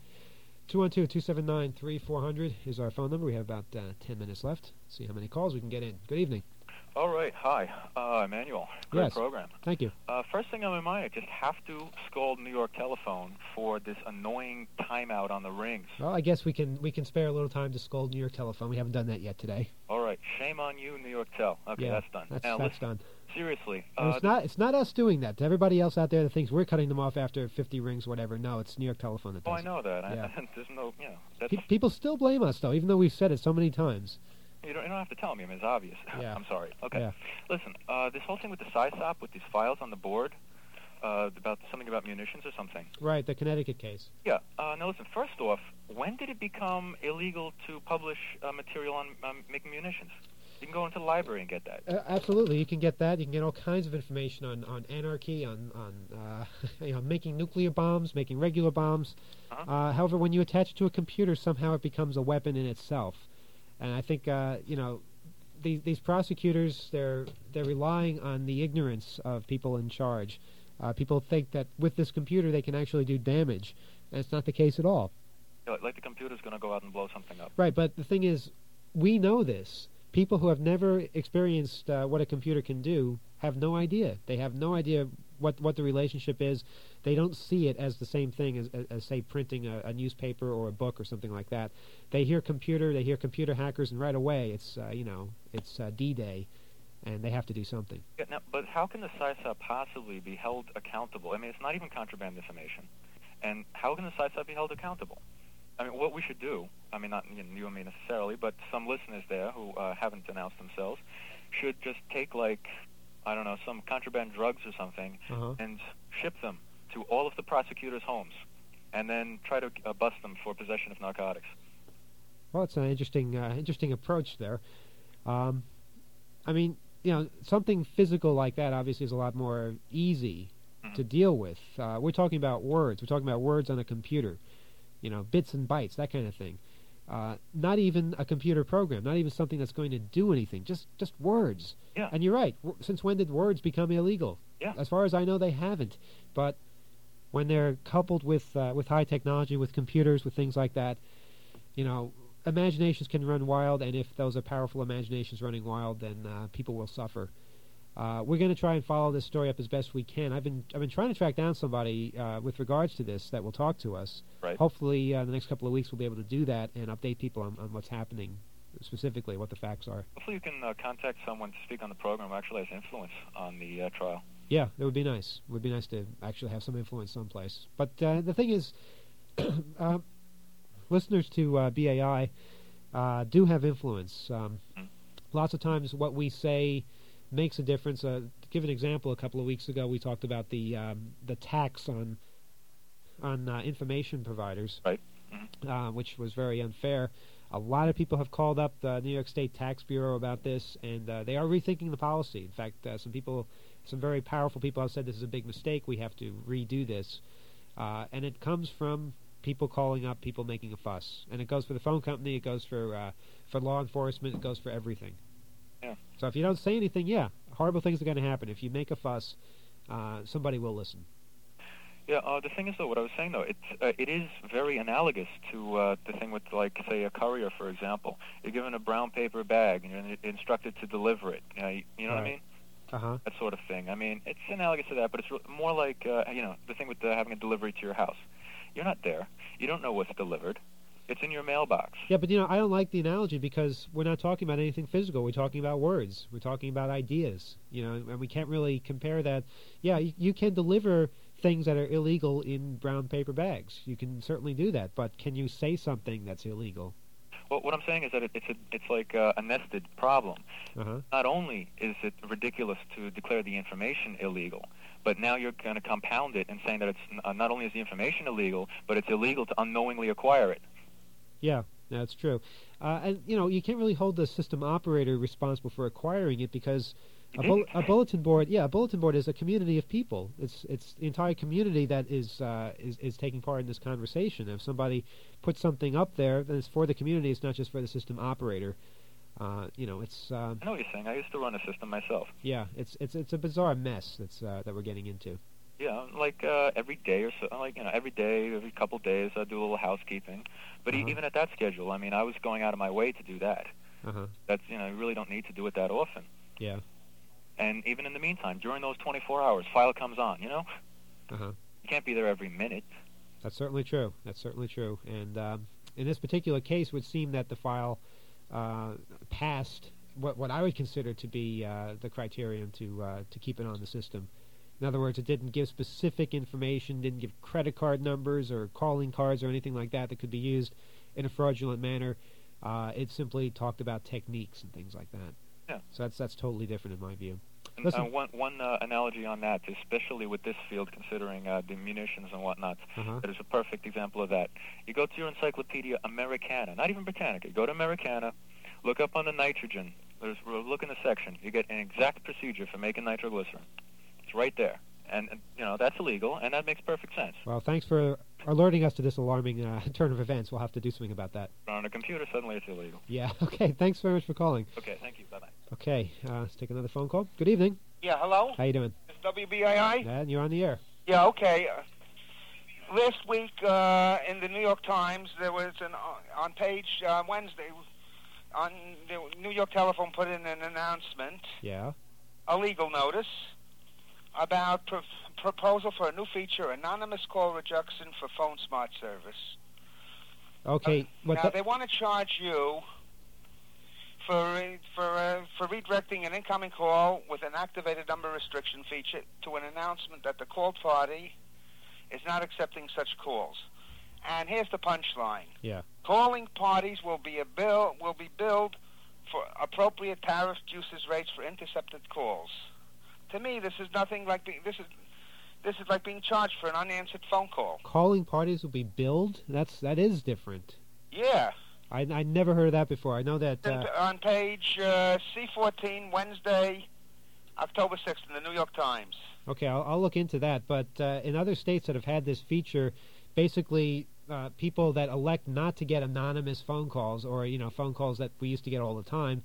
212-279-3400 is our phone number. We have about 10 minutes left. See how many calls we can get in. Good evening. All right. Hi, Emmanuel. Great program. Thank you. First thing on my mind, I just have to scold New York Telephone for this annoying timeout on the rings. Well, I guess we can spare a little time to scold New York Telephone. We haven't done that yet today. All right. Shame on you, New York Tel. Okay, yeah, that's done. That's listen, done. Seriously. It's not us doing that. To everybody else out there that thinks we're cutting them off after 50 rings or whatever, no, it's New York Telephone that does I know that. Yeah. There's no, that's... People still blame us, though, even though we've said it so many times. You don't have to tell me. I mean, it's obvious. Yeah. I'm sorry. Okay. Yeah. Listen, this whole thing with the SISOP, with these files on the board, about something about munitions or something. Right, the Connecticut case. Yeah. Now, listen, first off, when did it become illegal to publish material on making munitions? You can go into the library and get that. Absolutely, you can get that. You can get all kinds of information on anarchy, on making nuclear bombs, making regular bombs. However, when you attach it to a computer, somehow it becomes a weapon in itself. And I think these prosecutors, they're relying on the ignorance of people in charge. People think that with this computer they can actually do damage, and it's not the case at all. Yeah, like the computer's going to go out and blow something up. Right, but the thing is, we know this. People who have never experienced what a computer can do have no idea. They have no idea what the relationship is. They don't see it as the same thing as say, printing a newspaper or a book or something like that. They hear computer hackers, and right away it's D-Day, and they have to do something. Yeah, now, but how can the CISOP possibly be held accountable? I mean, it's not even contraband information. And how can the CISOP be held accountable? I mean, what we should do, I mean, not you and me necessarily, but some listeners there who haven't announced themselves should just take, like, I don't know, some contraband drugs or something and ship them to all of the prosecutors' homes and then try to bust them for possession of narcotics. Well, it's an interesting approach there. I mean, something physical like that obviously is a lot more easy to deal with. We're talking about words. We're talking about words on a computer. Bits and bytes, that kind of thing. Not even a computer program, not even something that's going to do anything, just words. Yeah. And you're right. Since when did words become illegal? Yeah. As far as I know, they haven't. But when they're coupled with high technology, with computers, with things like that, imaginations can run wild, and if those are powerful imaginations running wild, then people will suffer. We're going to try and follow this story up as best we can. I've been trying to track down somebody with regards to this that will talk to us. Right. Hopefully, the next couple of weeks we'll be able to do that and update people on what's happening, specifically what the facts are. Hopefully you can contact someone to speak on the program who actually has influence on the trial. Yeah, that would be nice. It would be nice to actually have some influence someplace. But the thing is, listeners to BAI do have influence. Lots of times what we say makes a difference. To give an example, a couple of weeks ago we talked about the tax on information providers, right? Which was very unfair. A lot of people have called up the New York State Tax Bureau about this, and they are rethinking the policy. In fact, some very powerful people have said this is a big mistake. We have to redo this, and it comes from people calling up, people making a fuss, and it goes for the phone company, it goes for law enforcement, it goes for everything. Yeah. So if you don't say anything, horrible things are going to happen. If you make a fuss, somebody will listen. Yeah, the thing is, though, what I was saying, though, it is very analogous to the thing with, like, say, a courier, for example. You're given a brown paper bag, and you're instructed to deliver it. You know what I mean? That sort of thing. I mean, it's analogous to that, but it's more like, the thing with having a delivery to your house. You're not there. You don't know what's delivered. It's in your mailbox. Yeah, but, I don't like the analogy because we're not talking about anything physical. We're talking about words. We're talking about ideas, and we can't really compare that. Yeah, you can deliver things that are illegal in brown paper bags. You can certainly do that, but can you say something that's illegal? Well, what I'm saying is that it's like a nested problem. Not only is it ridiculous to declare the information illegal, But now you're going to compound it and saying that it's not only is the information illegal, but it's illegal to unknowingly acquire it. Yeah, that's true. And, you can't really hold the system operator responsible for acquiring it because a bulletin board is a community of people. It's the entire community that is taking part in this conversation. If somebody puts something up there, then it's for the community. It's not just for the system operator. It's. I know what you're saying. I used to run a system myself. Yeah, it's a bizarre mess that we're getting into. Yeah, like every day or so, every day, every couple days, I do a little housekeeping. But even at that schedule, I mean, I was going out of my way to do that. That's you really don't need to do it that often. Yeah. And even in the meantime, during those 24 hours, file comes on. You can't be there every minute. That's certainly true. And in this particular case, it would seem that the file passed what I would consider to be the criterion to keep it on the system. In other words, it didn't give specific information, didn't give credit card numbers or calling cards or anything like that could be used in a fraudulent manner. It simply talked about techniques and things like that. Yeah. So that's totally different in my view. And one analogy on that, especially with this field, considering the munitions and whatnot, that is a perfect example of that. You go to your Encyclopedia Americana, not even Britannica. You go to Americana, look up on the nitrogen. Look in the section. You get an exact procedure for making nitroglycerin. It's right there. And that's illegal, and that makes perfect sense. Well, thanks for alerting us to this alarming turn of events. We'll have to do something about that. On a computer, suddenly it's illegal. Yeah, okay. Thanks very much for calling. Okay, thank you. Bye-bye. Okay, let's take another phone call. Good evening. Yeah, hello? How you doing? It's WBAI? And you're on the air. Yeah, okay. Last week in the New York Times, there was on page Wednesday, on the New York Telephone put in an announcement. Yeah. A legal notice about proposal for a new feature, anonymous call rejection for phone smart service. Okay. Now they want to charge you for redirecting an incoming call with an activated number restriction feature to an announcement that the called party is not accepting such calls. And here's the punchline. Yeah. Calling parties will be billed for appropriate tariff usage rates for intercepted calls. To me, this is nothing like this is like being charged for an unanswered phone call. Calling parties will be billed? That is different. Yeah. I never heard of that before. I know that on page C14, Wednesday, October 6th, in the New York Times. Okay, I'll look into that. But in other states that have had this feature, basically people that elect not to get anonymous phone calls, or phone calls that we used to get all the time,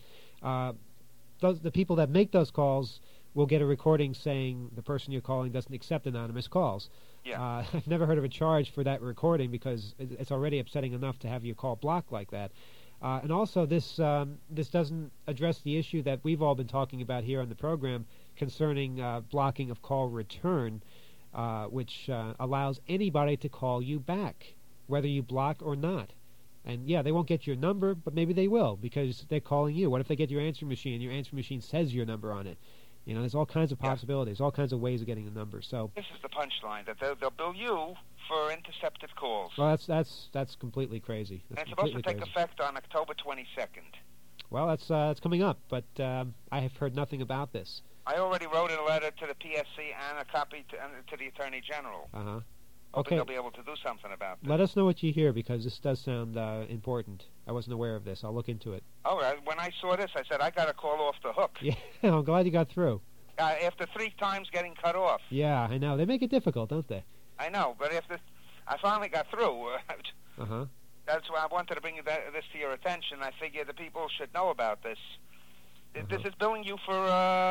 the people that make those calls will get a recording saying the person you're calling doesn't accept anonymous calls. Yeah. I've never heard of a charge for that recording because it's already upsetting enough to have your call blocked like that. And also, this doesn't address the issue that we've all been talking about here on the program concerning blocking of call return, which allows anybody to call you back, whether you block or not. And yeah, they won't get your number, but maybe they will because they're calling you. What if they get your answering machine and your answering machine says your number on it? There's all kinds of possibilities, all kinds of ways of getting a number. So this is the punchline, that they'll bill you for intercepted calls. Well, that's completely crazy. And it's supposed to take effect on October 22nd. Well, that's coming up, but I have heard nothing about this. I already wrote a letter to the PSC and a copy to the Attorney General. Uh-huh. Hoping they'll be able to do something about this. Let us know what you hear, because this does sound important. I wasn't aware of this. I'll look into it. Oh, when I saw this, I said, I got to call off the hook. Yeah, I'm glad you got through. After 3 times getting cut off. Yeah, I know. They make it difficult, don't they? I know, but I finally got through. Uh-huh. That's why I wanted to bring this to your attention. I figured the people should know about this. This is billing you for,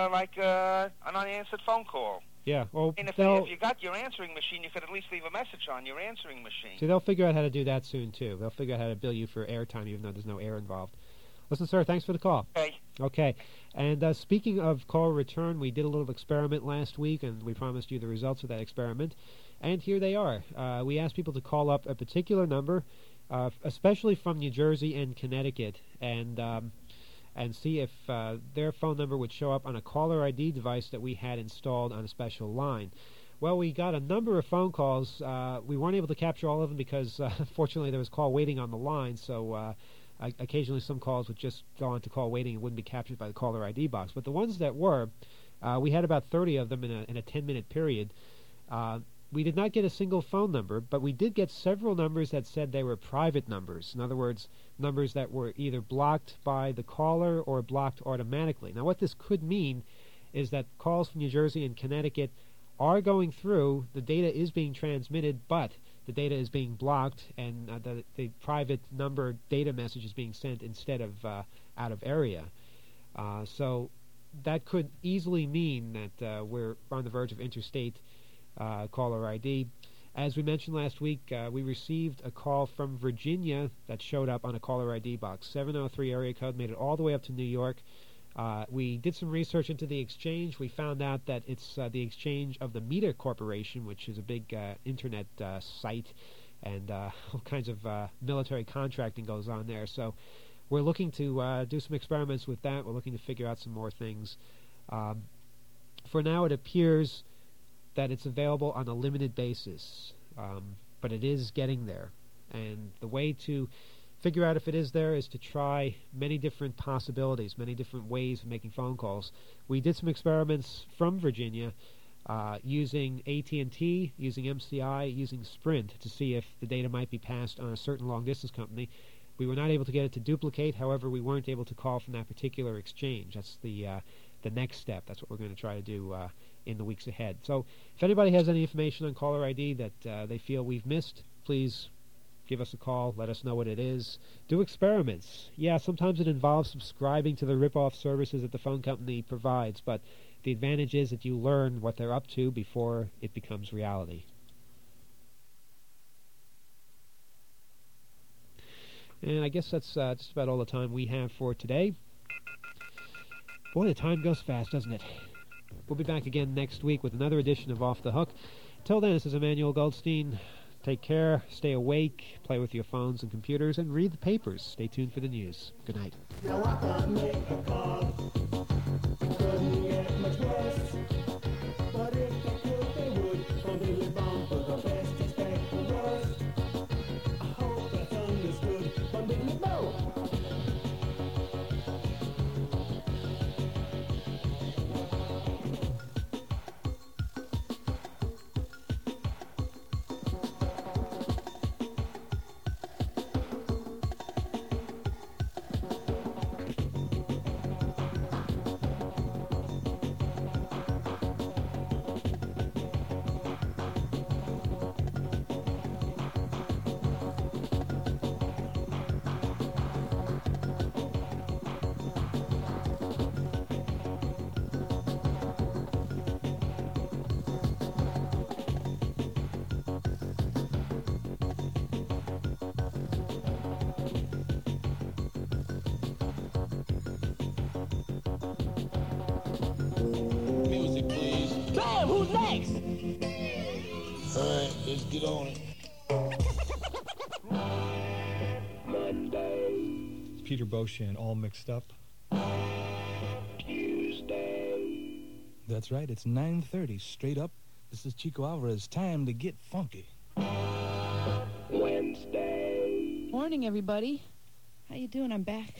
an unanswered phone call. Yeah, well, and if you got your answering machine, you could at least leave a message on your answering machine. See, they'll figure out how to do that soon, too. They'll figure out how to bill you for airtime, even though there's no air involved. Listen, sir, thanks for the call. Okay. And speaking of call return, we did a little experiment last week, and we promised you the results of that experiment. And here they are. We asked people to call up a particular number, especially from New Jersey and Connecticut, and see if their phone number would show up on a caller ID device that we had installed on a special line. Well, we got a number of phone calls. We weren't able to capture all of them because, fortunately, there was call waiting on the line, so occasionally some calls would just go on to call waiting and wouldn't be captured by the caller ID box. But the ones that were, We had about 30 of them in a 10-minute period. We did not get a single phone number, but we did get several numbers that said they were private numbers. In other words, numbers that were either blocked by the caller or blocked automatically. Now, what this could mean is that calls from New Jersey and Connecticut are going through, the data is being transmitted, but the data is being blocked, and the private number data message is being sent instead of out of area. So that could easily mean that we're on the verge of interstate caller ID. As we mentioned last week, we received a call from Virginia that showed up on a caller ID box. 703 area code, made it all the way up to New York. We did some research into the exchange. We found out that it's the exchange of the Meta Corporation, which is a big internet site, and all kinds of military contracting goes on there. So we're looking to do some experiments with that. We're looking to figure out some more things. For now, it appears that it's available on a limited basis, but it is getting there. And the way to figure out if it is there is to try many different possibilities, many different ways of making phone calls. We did some experiments from Virginia using AT&T, using MCI, using Sprint to see if the data might be passed on a certain long-distance company. We were not able to get it to duplicate. However, we weren't able to call from that particular exchange. That's the next step. That's what we're going to try to do in the weeks ahead. So if anybody has any information on caller ID that they feel we've missed, please give us a call. Let us know what it is. Do experiments. Yeah, sometimes it involves subscribing to the rip-off services that the phone company provides, but the advantage is that you learn what they're up to before it becomes reality. And I guess that's just about all the time we have for today. Boy, the time goes fast, doesn't it? We'll be back again next week with another edition of Off the Hook. Till then, this is Emmanuel Goldstein. Take care, stay awake, play with your phones and computers, and read the papers. Stay tuned for the news. Good night. Now I can make a call. Couldn't get much worse. But if they could, they would. Completely bound for the best, expect the worst. I hope that's understood. Completely bound. Who's next? Alright, let's get on it. Monday. It's Peter Boshan, all mixed up. Tuesday. That's right, it's 9:30, straight up. This is Chico Alvarez. Time to get funky. Wednesday. Morning, everybody. How you doing? I'm back.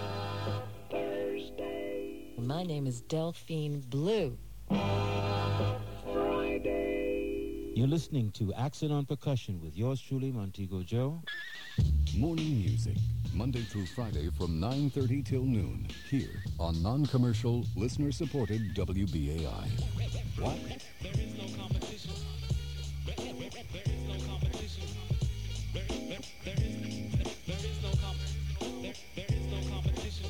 Thursday. My name is Delphine Blue. Friday. You're listening to Accent on Percussion with yours truly, Montego Joe. Morning music, Monday through Friday from 9:30 till noon, here on non-commercial, listener-supported WBAI. What? There is no competition. There is no competition. There is no competition. There is no competition. There is no competition.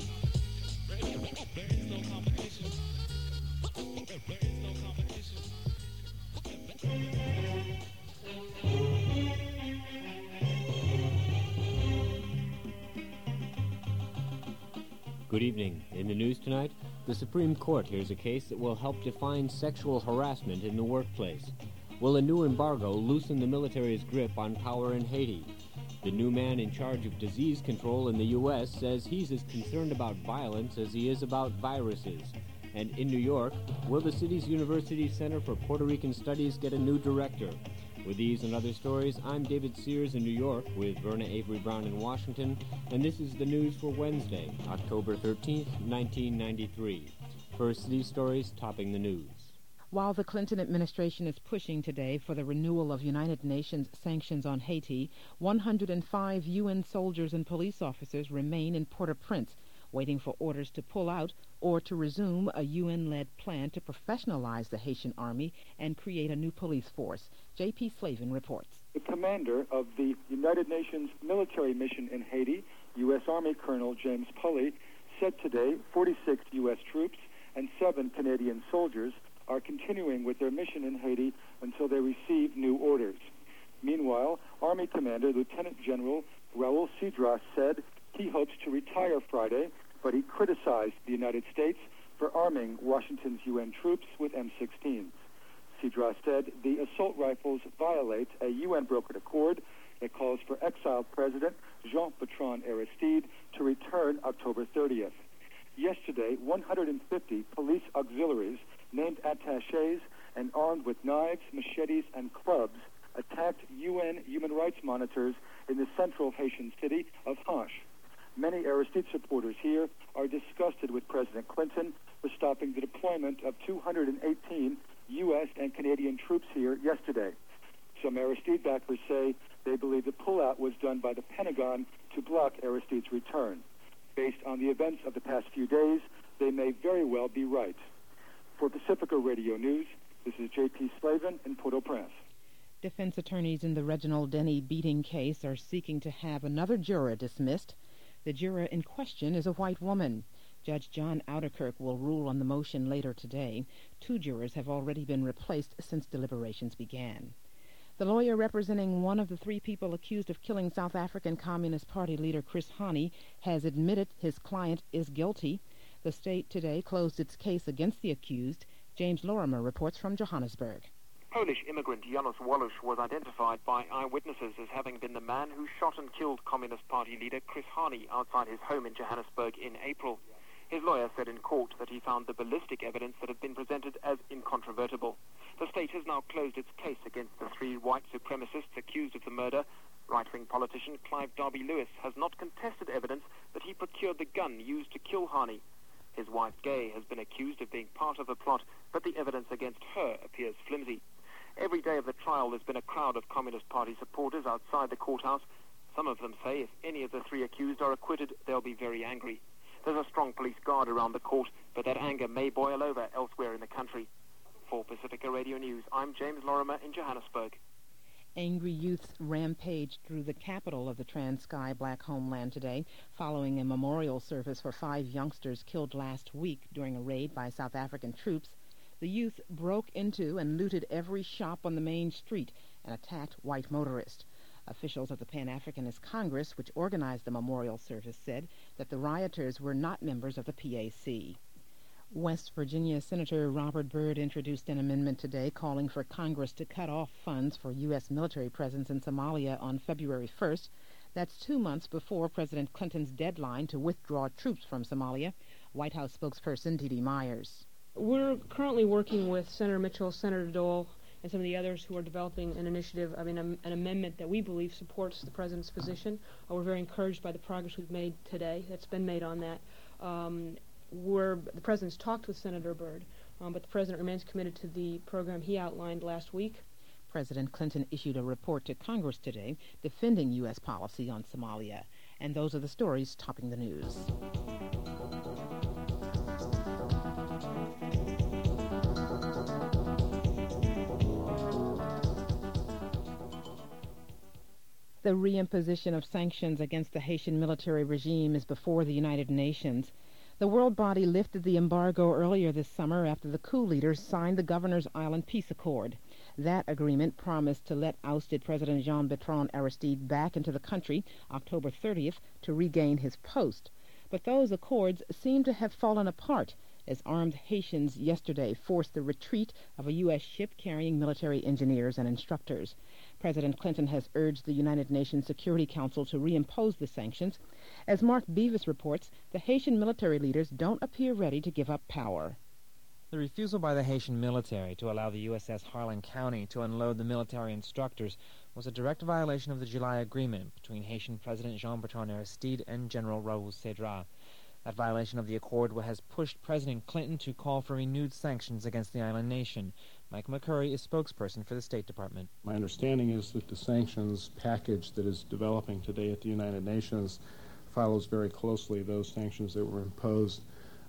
Good evening. In the news tonight, the Supreme Court hears a case that will help define sexual harassment in the workplace. Will a new embargo loosen the military's grip on power in Haiti? The new man in charge of disease control in the U.S. says he's as concerned about violence as he is about viruses. And in New York, will the city's University Center for Puerto Rican Studies get a new director? With these and other stories, I'm David Sears in New York with Verna Avery Brown in Washington, and this is the news for Wednesday, October 13th, 1993. First, these stories topping the news. While the Clinton administration is pushing today for the renewal of United Nations sanctions on Haiti, 105 UN soldiers and police officers remain in Port-au-Prince, waiting for orders to pull out or to resume a UN-led plan to professionalize the Haitian army and create a new police force. J.P. Slavin reports. The commander of the United Nations military mission in Haiti, U.S. Army Colonel James Pulley, said today 46 U.S. troops and 7 Canadian soldiers are continuing with their mission in Haiti until they receive new orders. Meanwhile, Army Commander Lieutenant General Raul Cedras said he hopes to retire Friday, but he criticized the United States for arming Washington's UN troops with M16s. Cedras said the assault rifles violate a UN-brokered accord that calls for exiled President Jean-Bertrand Aristide to return October 30th. Yesterday, 150 police auxiliaries named attachés and armed with knives, machetes, and clubs attacked UN human rights monitors in the central Haitian city of Hanche. Many Aristide supporters here are disgusted with President Clinton for stopping the deployment of 218 U.S. and Canadian troops here yesterday. Some Aristide backers say they believe the pullout was done by the Pentagon to block Aristide's return. Based on the events of the past few days, they may very well be right. For Pacifica Radio News, this is J.P. Slavin in Port-au-Prince. Defense attorneys in the Reginald Denny beating case are seeking to have another juror dismissed. The juror in question is a white woman. Judge John Ouderkirk will rule on the motion later today. 2 jurors have already been replaced since deliberations began. The lawyer representing one of the 3 people accused of killing South African Communist Party leader Chris Hani has admitted his client is guilty. The state today closed its case against the accused. James Lorimer reports from Johannesburg. Polish immigrant Janusz Wolosz was identified by eyewitnesses as having been the man who shot and killed Communist Party leader Chris Hani outside his home in Johannesburg in April. His lawyer said in court that he found the ballistic evidence that had been presented as incontrovertible. The state has now closed its case against the 3 white supremacists accused of the murder. Right-wing politician Clive Derby-Lewis has not contested evidence that he procured the gun used to kill Hani. His wife Gay has been accused of being part of a plot, but the evidence against her appears flimsy. Every day of the trial there's been a crowd of Communist Party supporters outside the courthouse. Some of them say if any of the 3 accused are acquitted, they'll be very angry. There's a strong police guard around the court, but that anger may boil over elsewhere in the country. For Pacifica Radio News, I'm James Lorimer in Johannesburg. Angry youths rampaged through the capital of the Transkei Black homeland today, following a memorial service for 5 youngsters killed last week during a raid by South African troops. The youth broke into and looted every shop on the main street and attacked white motorists. Officials of the Pan-Africanist Congress, which organized the memorial service, said that the rioters were not members of the PAC. West Virginia Senator Robert Byrd introduced an amendment today calling for Congress to cut off funds for U.S. military presence in Somalia on February 1st. That's 2 months before President Clinton's deadline to withdraw troops from Somalia. White House spokesperson Dee Dee Myers. We're currently working with Senator Mitchell, Senator Dole, and some of the others who are developing an initiative, an amendment that we believe supports the President's position. We're very encouraged by the progress we've made today, that's been made on that. The President's talked with Senator Byrd, but the President remains committed to the program he outlined last week. President Clinton issued a report to Congress today defending U.S. policy on Somalia. And those are the stories topping the news. The reimposition of sanctions against the Haitian military regime is before the United Nations. The world body lifted the embargo earlier this summer after the coup leaders signed the Governor's Island Peace Accord. That agreement promised to let ousted President Jean-Bertrand Aristide back into the country October 30th to regain his post. But those accords seem to have fallen apart as armed Haitians yesterday forced the retreat of a U.S. ship carrying military engineers and instructors. President Clinton has urged the United Nations Security Council to reimpose the sanctions. As Mark Beavis reports, the Haitian military leaders don't appear ready to give up power. The refusal by the Haitian military to allow the USS Harlan County to unload the military instructors was a direct violation of the July agreement between Haitian President Jean-Bertrand Aristide and General Raul Cedras. That violation of the accord has pushed President Clinton to call for renewed sanctions against the island nation. Mike McCurry is spokesperson for the State Department. My understanding is that the sanctions package that is developing today at the United Nations follows very closely those sanctions that were imposed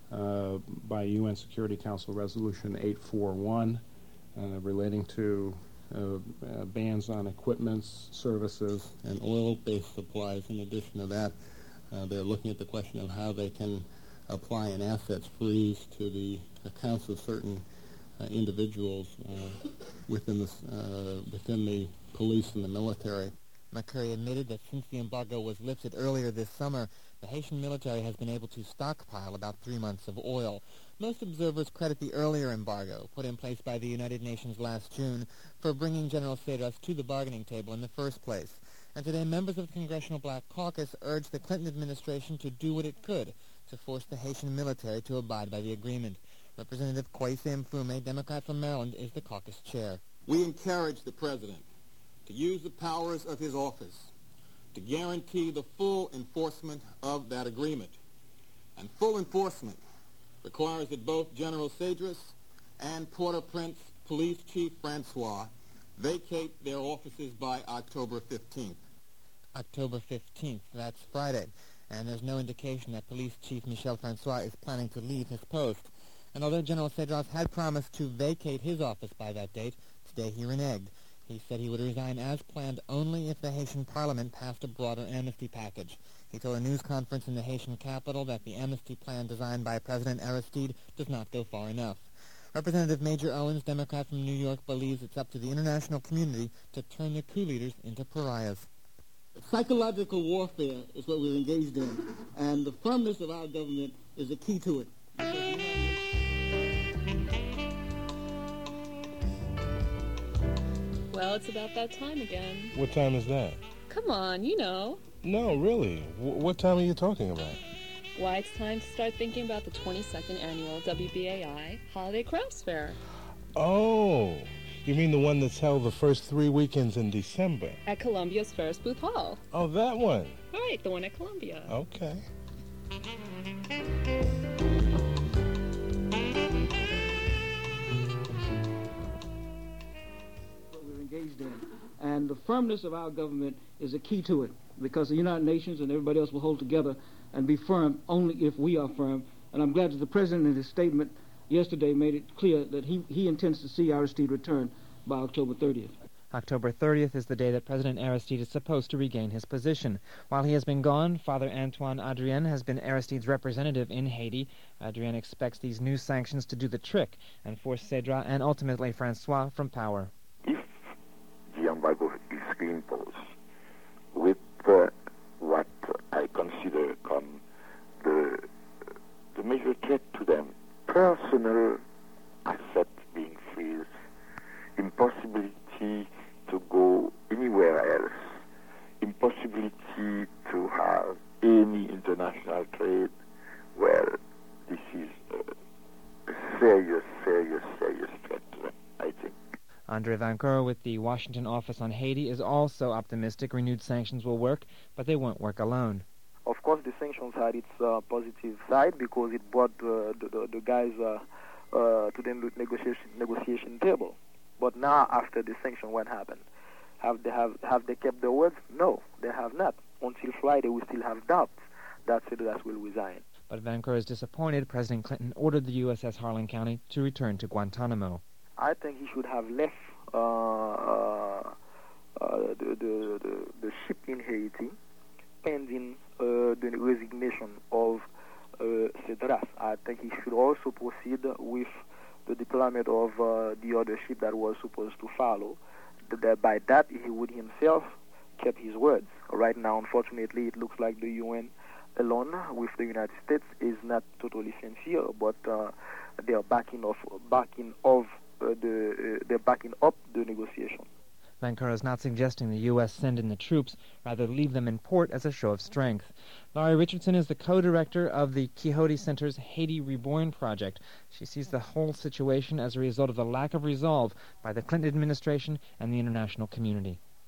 by UN Security Council Resolution 841 relating to bans on equipments, services, and oil-based supplies. In addition to that, they're looking at the question of how they can apply an assets freeze to the accounts of certain individuals within the police and the military. McCurry admitted that since the embargo was lifted earlier this summer, the Haitian military has been able to stockpile about 3 months of oil. Most observers credit the earlier embargo, put in place by the United Nations last June, for bringing General Cedras to the bargaining table in the first place. And today, members of the Congressional Black Caucus urged the Clinton administration to do what it could to force the Haitian military to abide by the agreement. Representative Kwesi Mfume, Democrat from Maryland, is the caucus chair. We encourage the president to use the powers of his office to guarantee the full enforcement of that agreement. And full enforcement requires that both General Cedras and Port-au-Prince Police Chief Francois vacate their offices by October 15th. October 15th, that's Friday. And there's no indication that Police Chief Michel Francois is planning to leave his post. And although General Cedras had promised to vacate his office by that date, today he reneged. He said he would resign as planned only if the Haitian parliament passed a broader amnesty package. He told a news conference in the Haitian capital that the amnesty plan designed by President Aristide does not go far enough. Representative Major Owens, Democrat from New York, believes it's up to the international community to turn the coup leaders into pariahs. Psychological warfare is what we're engaged in, and the firmness of our government is the key to it. Well, it's about that time again. What time is that? Come on, you know. No, really. What time are you talking about? Why, it's time to start thinking about the 22nd annual WBAI Holiday Crafts Fair. Oh, you mean the one that's held the first 3 weekends in December? At Columbia's Ferris Booth Hall. Oh, that one. Right, the one at Columbia. Okay. What we're engaged in. And the firmness of our government is a key to it, because the United Nations and everybody else will hold together and be firm only if we are firm. And I'm glad that the President in his statement yesterday made it clear that he intends to see Aristide return by October 30th. October 30th is the day that President Aristide is supposed to regain his position. While he has been gone, Father Antoine Adrien has been Aristide's representative in Haiti. Adrien expects these new sanctions to do the trick and force Cedras and ultimately Francois from power. If the embargo is reimposed with what I consider come the major threat to them, personal assets being freezed, impossibility to go anywhere else, impossibility to have any international trade, well, this is a serious threat to them, I think. Andre Vancouver with the Washington office on Haiti is also optimistic renewed sanctions will work, but they won't work alone. Of course, the sanctions had its positive side because it brought the guys to the negotiation table. But now, after the sanction, what happened? Have they kept their words? No, they have not. Until Friday, we still have doubts that Cedras will resign. But Vancouver is disappointed President Clinton ordered the USS Harlan County to return to Guantanamo. I think he should have left the ship in Haiti pending the resignation of Cedras. I think he should also proceed with the deployment of the other ship that was supposed to follow. By that, he would himself keep his words. Right now, unfortunately, it looks like the UN alone with the United States is not totally sincere, but they are backing up the negotiation. Vancouver is not suggesting the U.S. send in the troops, rather leave them in port as a show of strength. Laurie Richardson is the co-director of the Quixote Center's Haiti Reborn project. She sees the whole situation as a result of the lack of resolve by the Clinton administration and the international community.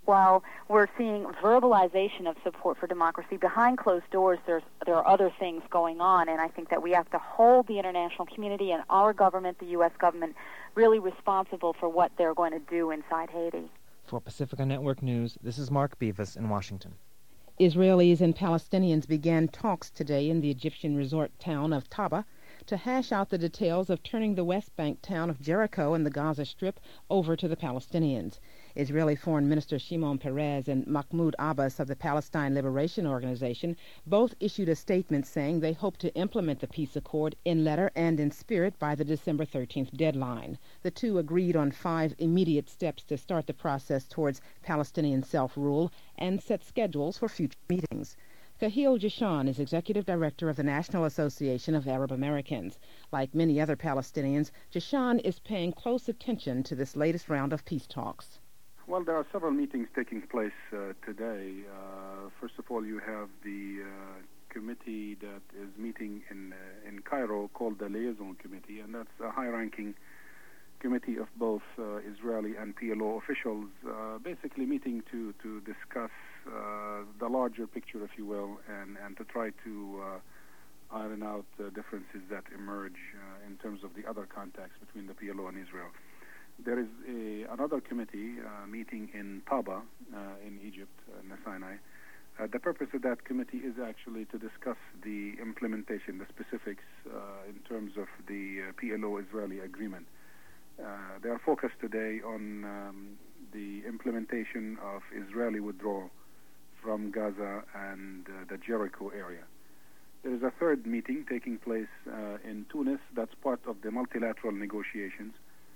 While we're seeing verbalization of support for democracy, behind closed doors there are other things going on, and I think that we have to hold the international community and our government, the U.S. government, really responsible for what they're going to do inside Haiti. For Pacifica Network News, this is Mark Beavis in Washington. Israelis and Palestinians began talks today in the Egyptian resort town of Taba to hash out the details of turning the West Bank town of Jericho and the Gaza Strip over to the Palestinians. Israeli Foreign Minister Shimon Peres and Mahmoud Abbas of the Palestine Liberation Organization both issued a statement saying they hope to implement the peace accord in letter and in spirit by the December 13th deadline. The two agreed on 5 immediate steps to start the process towards Palestinian self-rule and set schedules for future meetings. Kahil Jashan is executive director of the National Association of Arab Americans. Like many other Palestinians, Jashan is paying close attention to this latest round of peace talks. Well, there are several meetings taking place today. First of all, you have the committee that is meeting in Cairo called the Liaison Committee, and that's a high-ranking committee of both Israeli and PLO officials, basically meeting to discuss the larger picture, if you will, and to try to iron out differences that emerge in terms of the other contacts between the PLO and Israel. There is another committee meeting in Taba in Egypt, in the Sinai. The purpose of that committee is actually to discuss the implementation, the specifics in terms of the PLO-Israeli agreement. They are focused today on the implementation of Israeli withdrawal from Gaza and the Jericho area. There is a third meeting taking place in Tunis that's part of the multilateral negotiations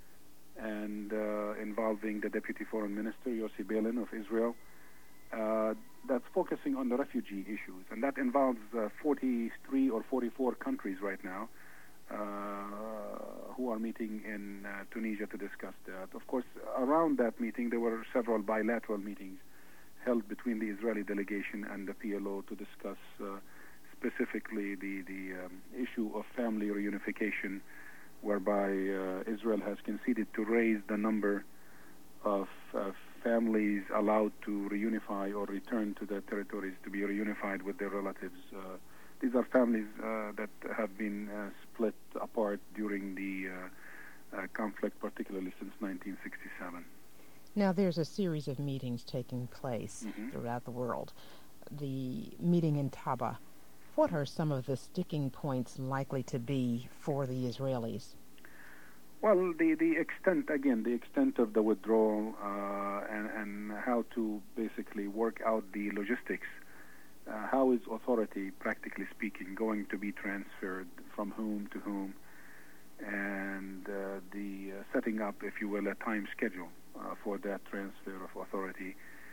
and involving the Deputy Foreign Minister, Yossi Beilin of Israel. That's focusing on the refugee issues, and that involves 43 or 44 countries right now who are meeting in Tunisia to discuss that. Of course, around that meeting, there were several bilateral meetings held between the Israeli delegation and the PLO to discuss specifically the issue of family reunification, whereby Israel has conceded to raise the number of families allowed to reunify or return to their territories to be reunified with their relatives. These are families that have been split apart during the conflict, particularly since 1967. Now, there's a series of meetings taking place throughout the world. The meeting in Taba, what are some of the sticking points likely to be for the Israelis? Well, the extent of the withdrawal and how to basically work out the logistics. How is authority, practically speaking, going to be transferred from whom to whom? And the setting up, if you will, a time schedule for that transfer of authority.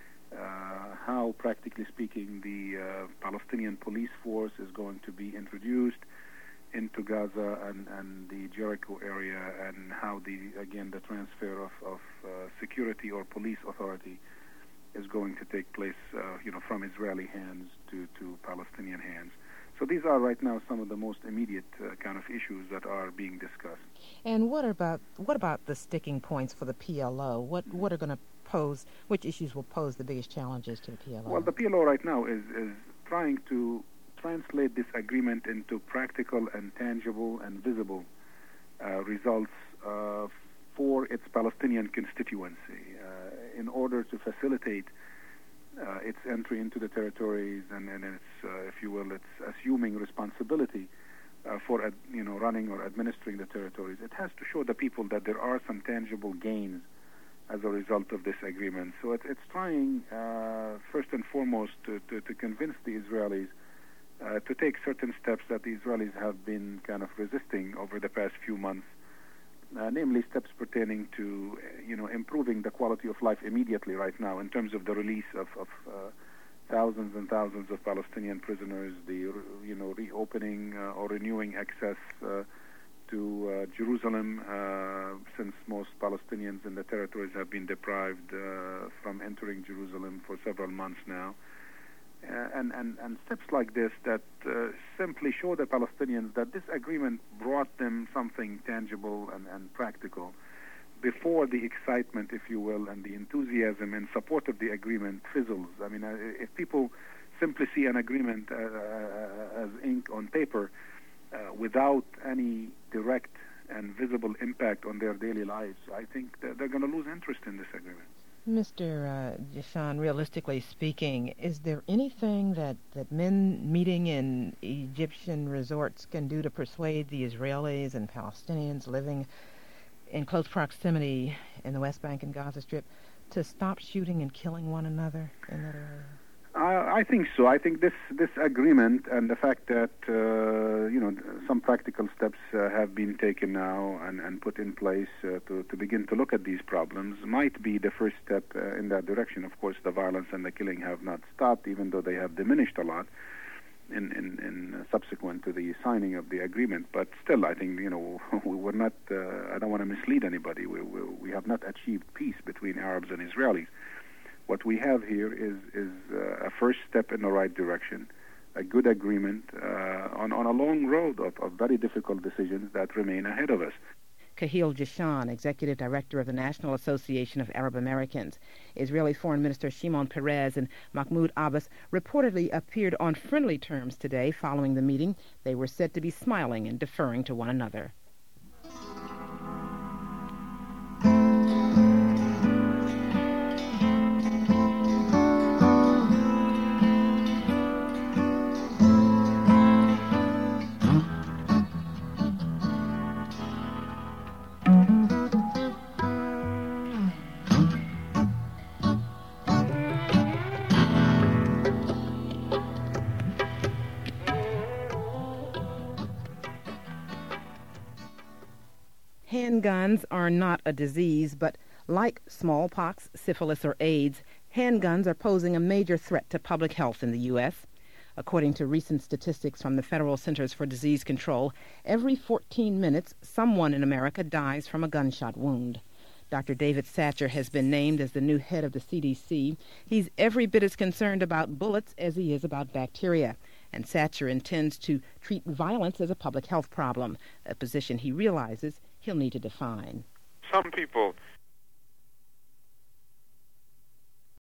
How, practically speaking, the Palestinian police force is going to be introduced into Gaza and the Jericho area, and how the transfer of security or police authority is going to take place, from Israeli hands to Palestinian hands. So these are right now some of the most immediate kind of issues that are being discussed. And what about the sticking points for the PLO? What are going to pose? Which issues will pose the biggest challenges to the PLO? Well, the PLO right now is trying to translate this agreement into practical and tangible and visible results for its Palestinian constituency in order to facilitate its entry into the territories and its, if you will, its assuming responsibility for running or administering the territories. It has to show the people that there are some tangible gains as a result of this agreement. So it's trying first and foremost to convince the Israelis to take certain steps that the Israelis have been kind of resisting over the past few months, namely steps pertaining to improving the quality of life immediately right now in terms of the release of thousands and thousands of Palestinian prisoners, the reopening or renewing access to Jerusalem, since most Palestinians in the territories have been deprived from entering Jerusalem for several months now. And steps like this that simply show the Palestinians that this agreement brought them something tangible and practical. before the excitement, if you will, and the enthusiasm in support of the agreement fizzles. I mean, if people simply see an agreement as ink on paper without any direct and visible impact on their daily lives, I think that they're going to lose interest in this agreement. Mr. Ghassan, realistically speaking, is there anything that men meeting in Egyptian resorts can do to persuade the Israelis and Palestinians living in close proximity in the West Bank and Gaza Strip to stop shooting and killing one another in that area? I think so. I think this agreement and the fact that some practical steps have been taken now and put in place to begin to look at these problems might be the first step in that direction. Of course, the violence and the killing have not stopped, even though they have diminished a lot in subsequent to the signing of the agreement. But still, I think we're not. I don't want to mislead anybody. We have not achieved peace between Arabs and Israelis. What we have here is a first step in the right direction, a good agreement on a long road of very difficult decisions that remain ahead of us. Kahil Ghassan, Executive Director of the National Association of Arab Americans. Israeli Foreign Minister Shimon Peres and Mahmoud Abbas reportedly appeared on friendly terms today following the meeting. They were said to be smiling and deferring to one another. Handguns are not a disease, but like smallpox, syphilis, or AIDS, handguns are posing a major threat to public health in the U.S. According to recent statistics from the Federal Centers for Disease Control, every 14 minutes, someone in America dies from a gunshot wound. Dr. David Satcher has been named as the new head of the CDC. He's every bit as concerned about bullets as he is about bacteria. And Satcher intends to treat violence as a public health problem, a position he realizes he'll need to define. Some people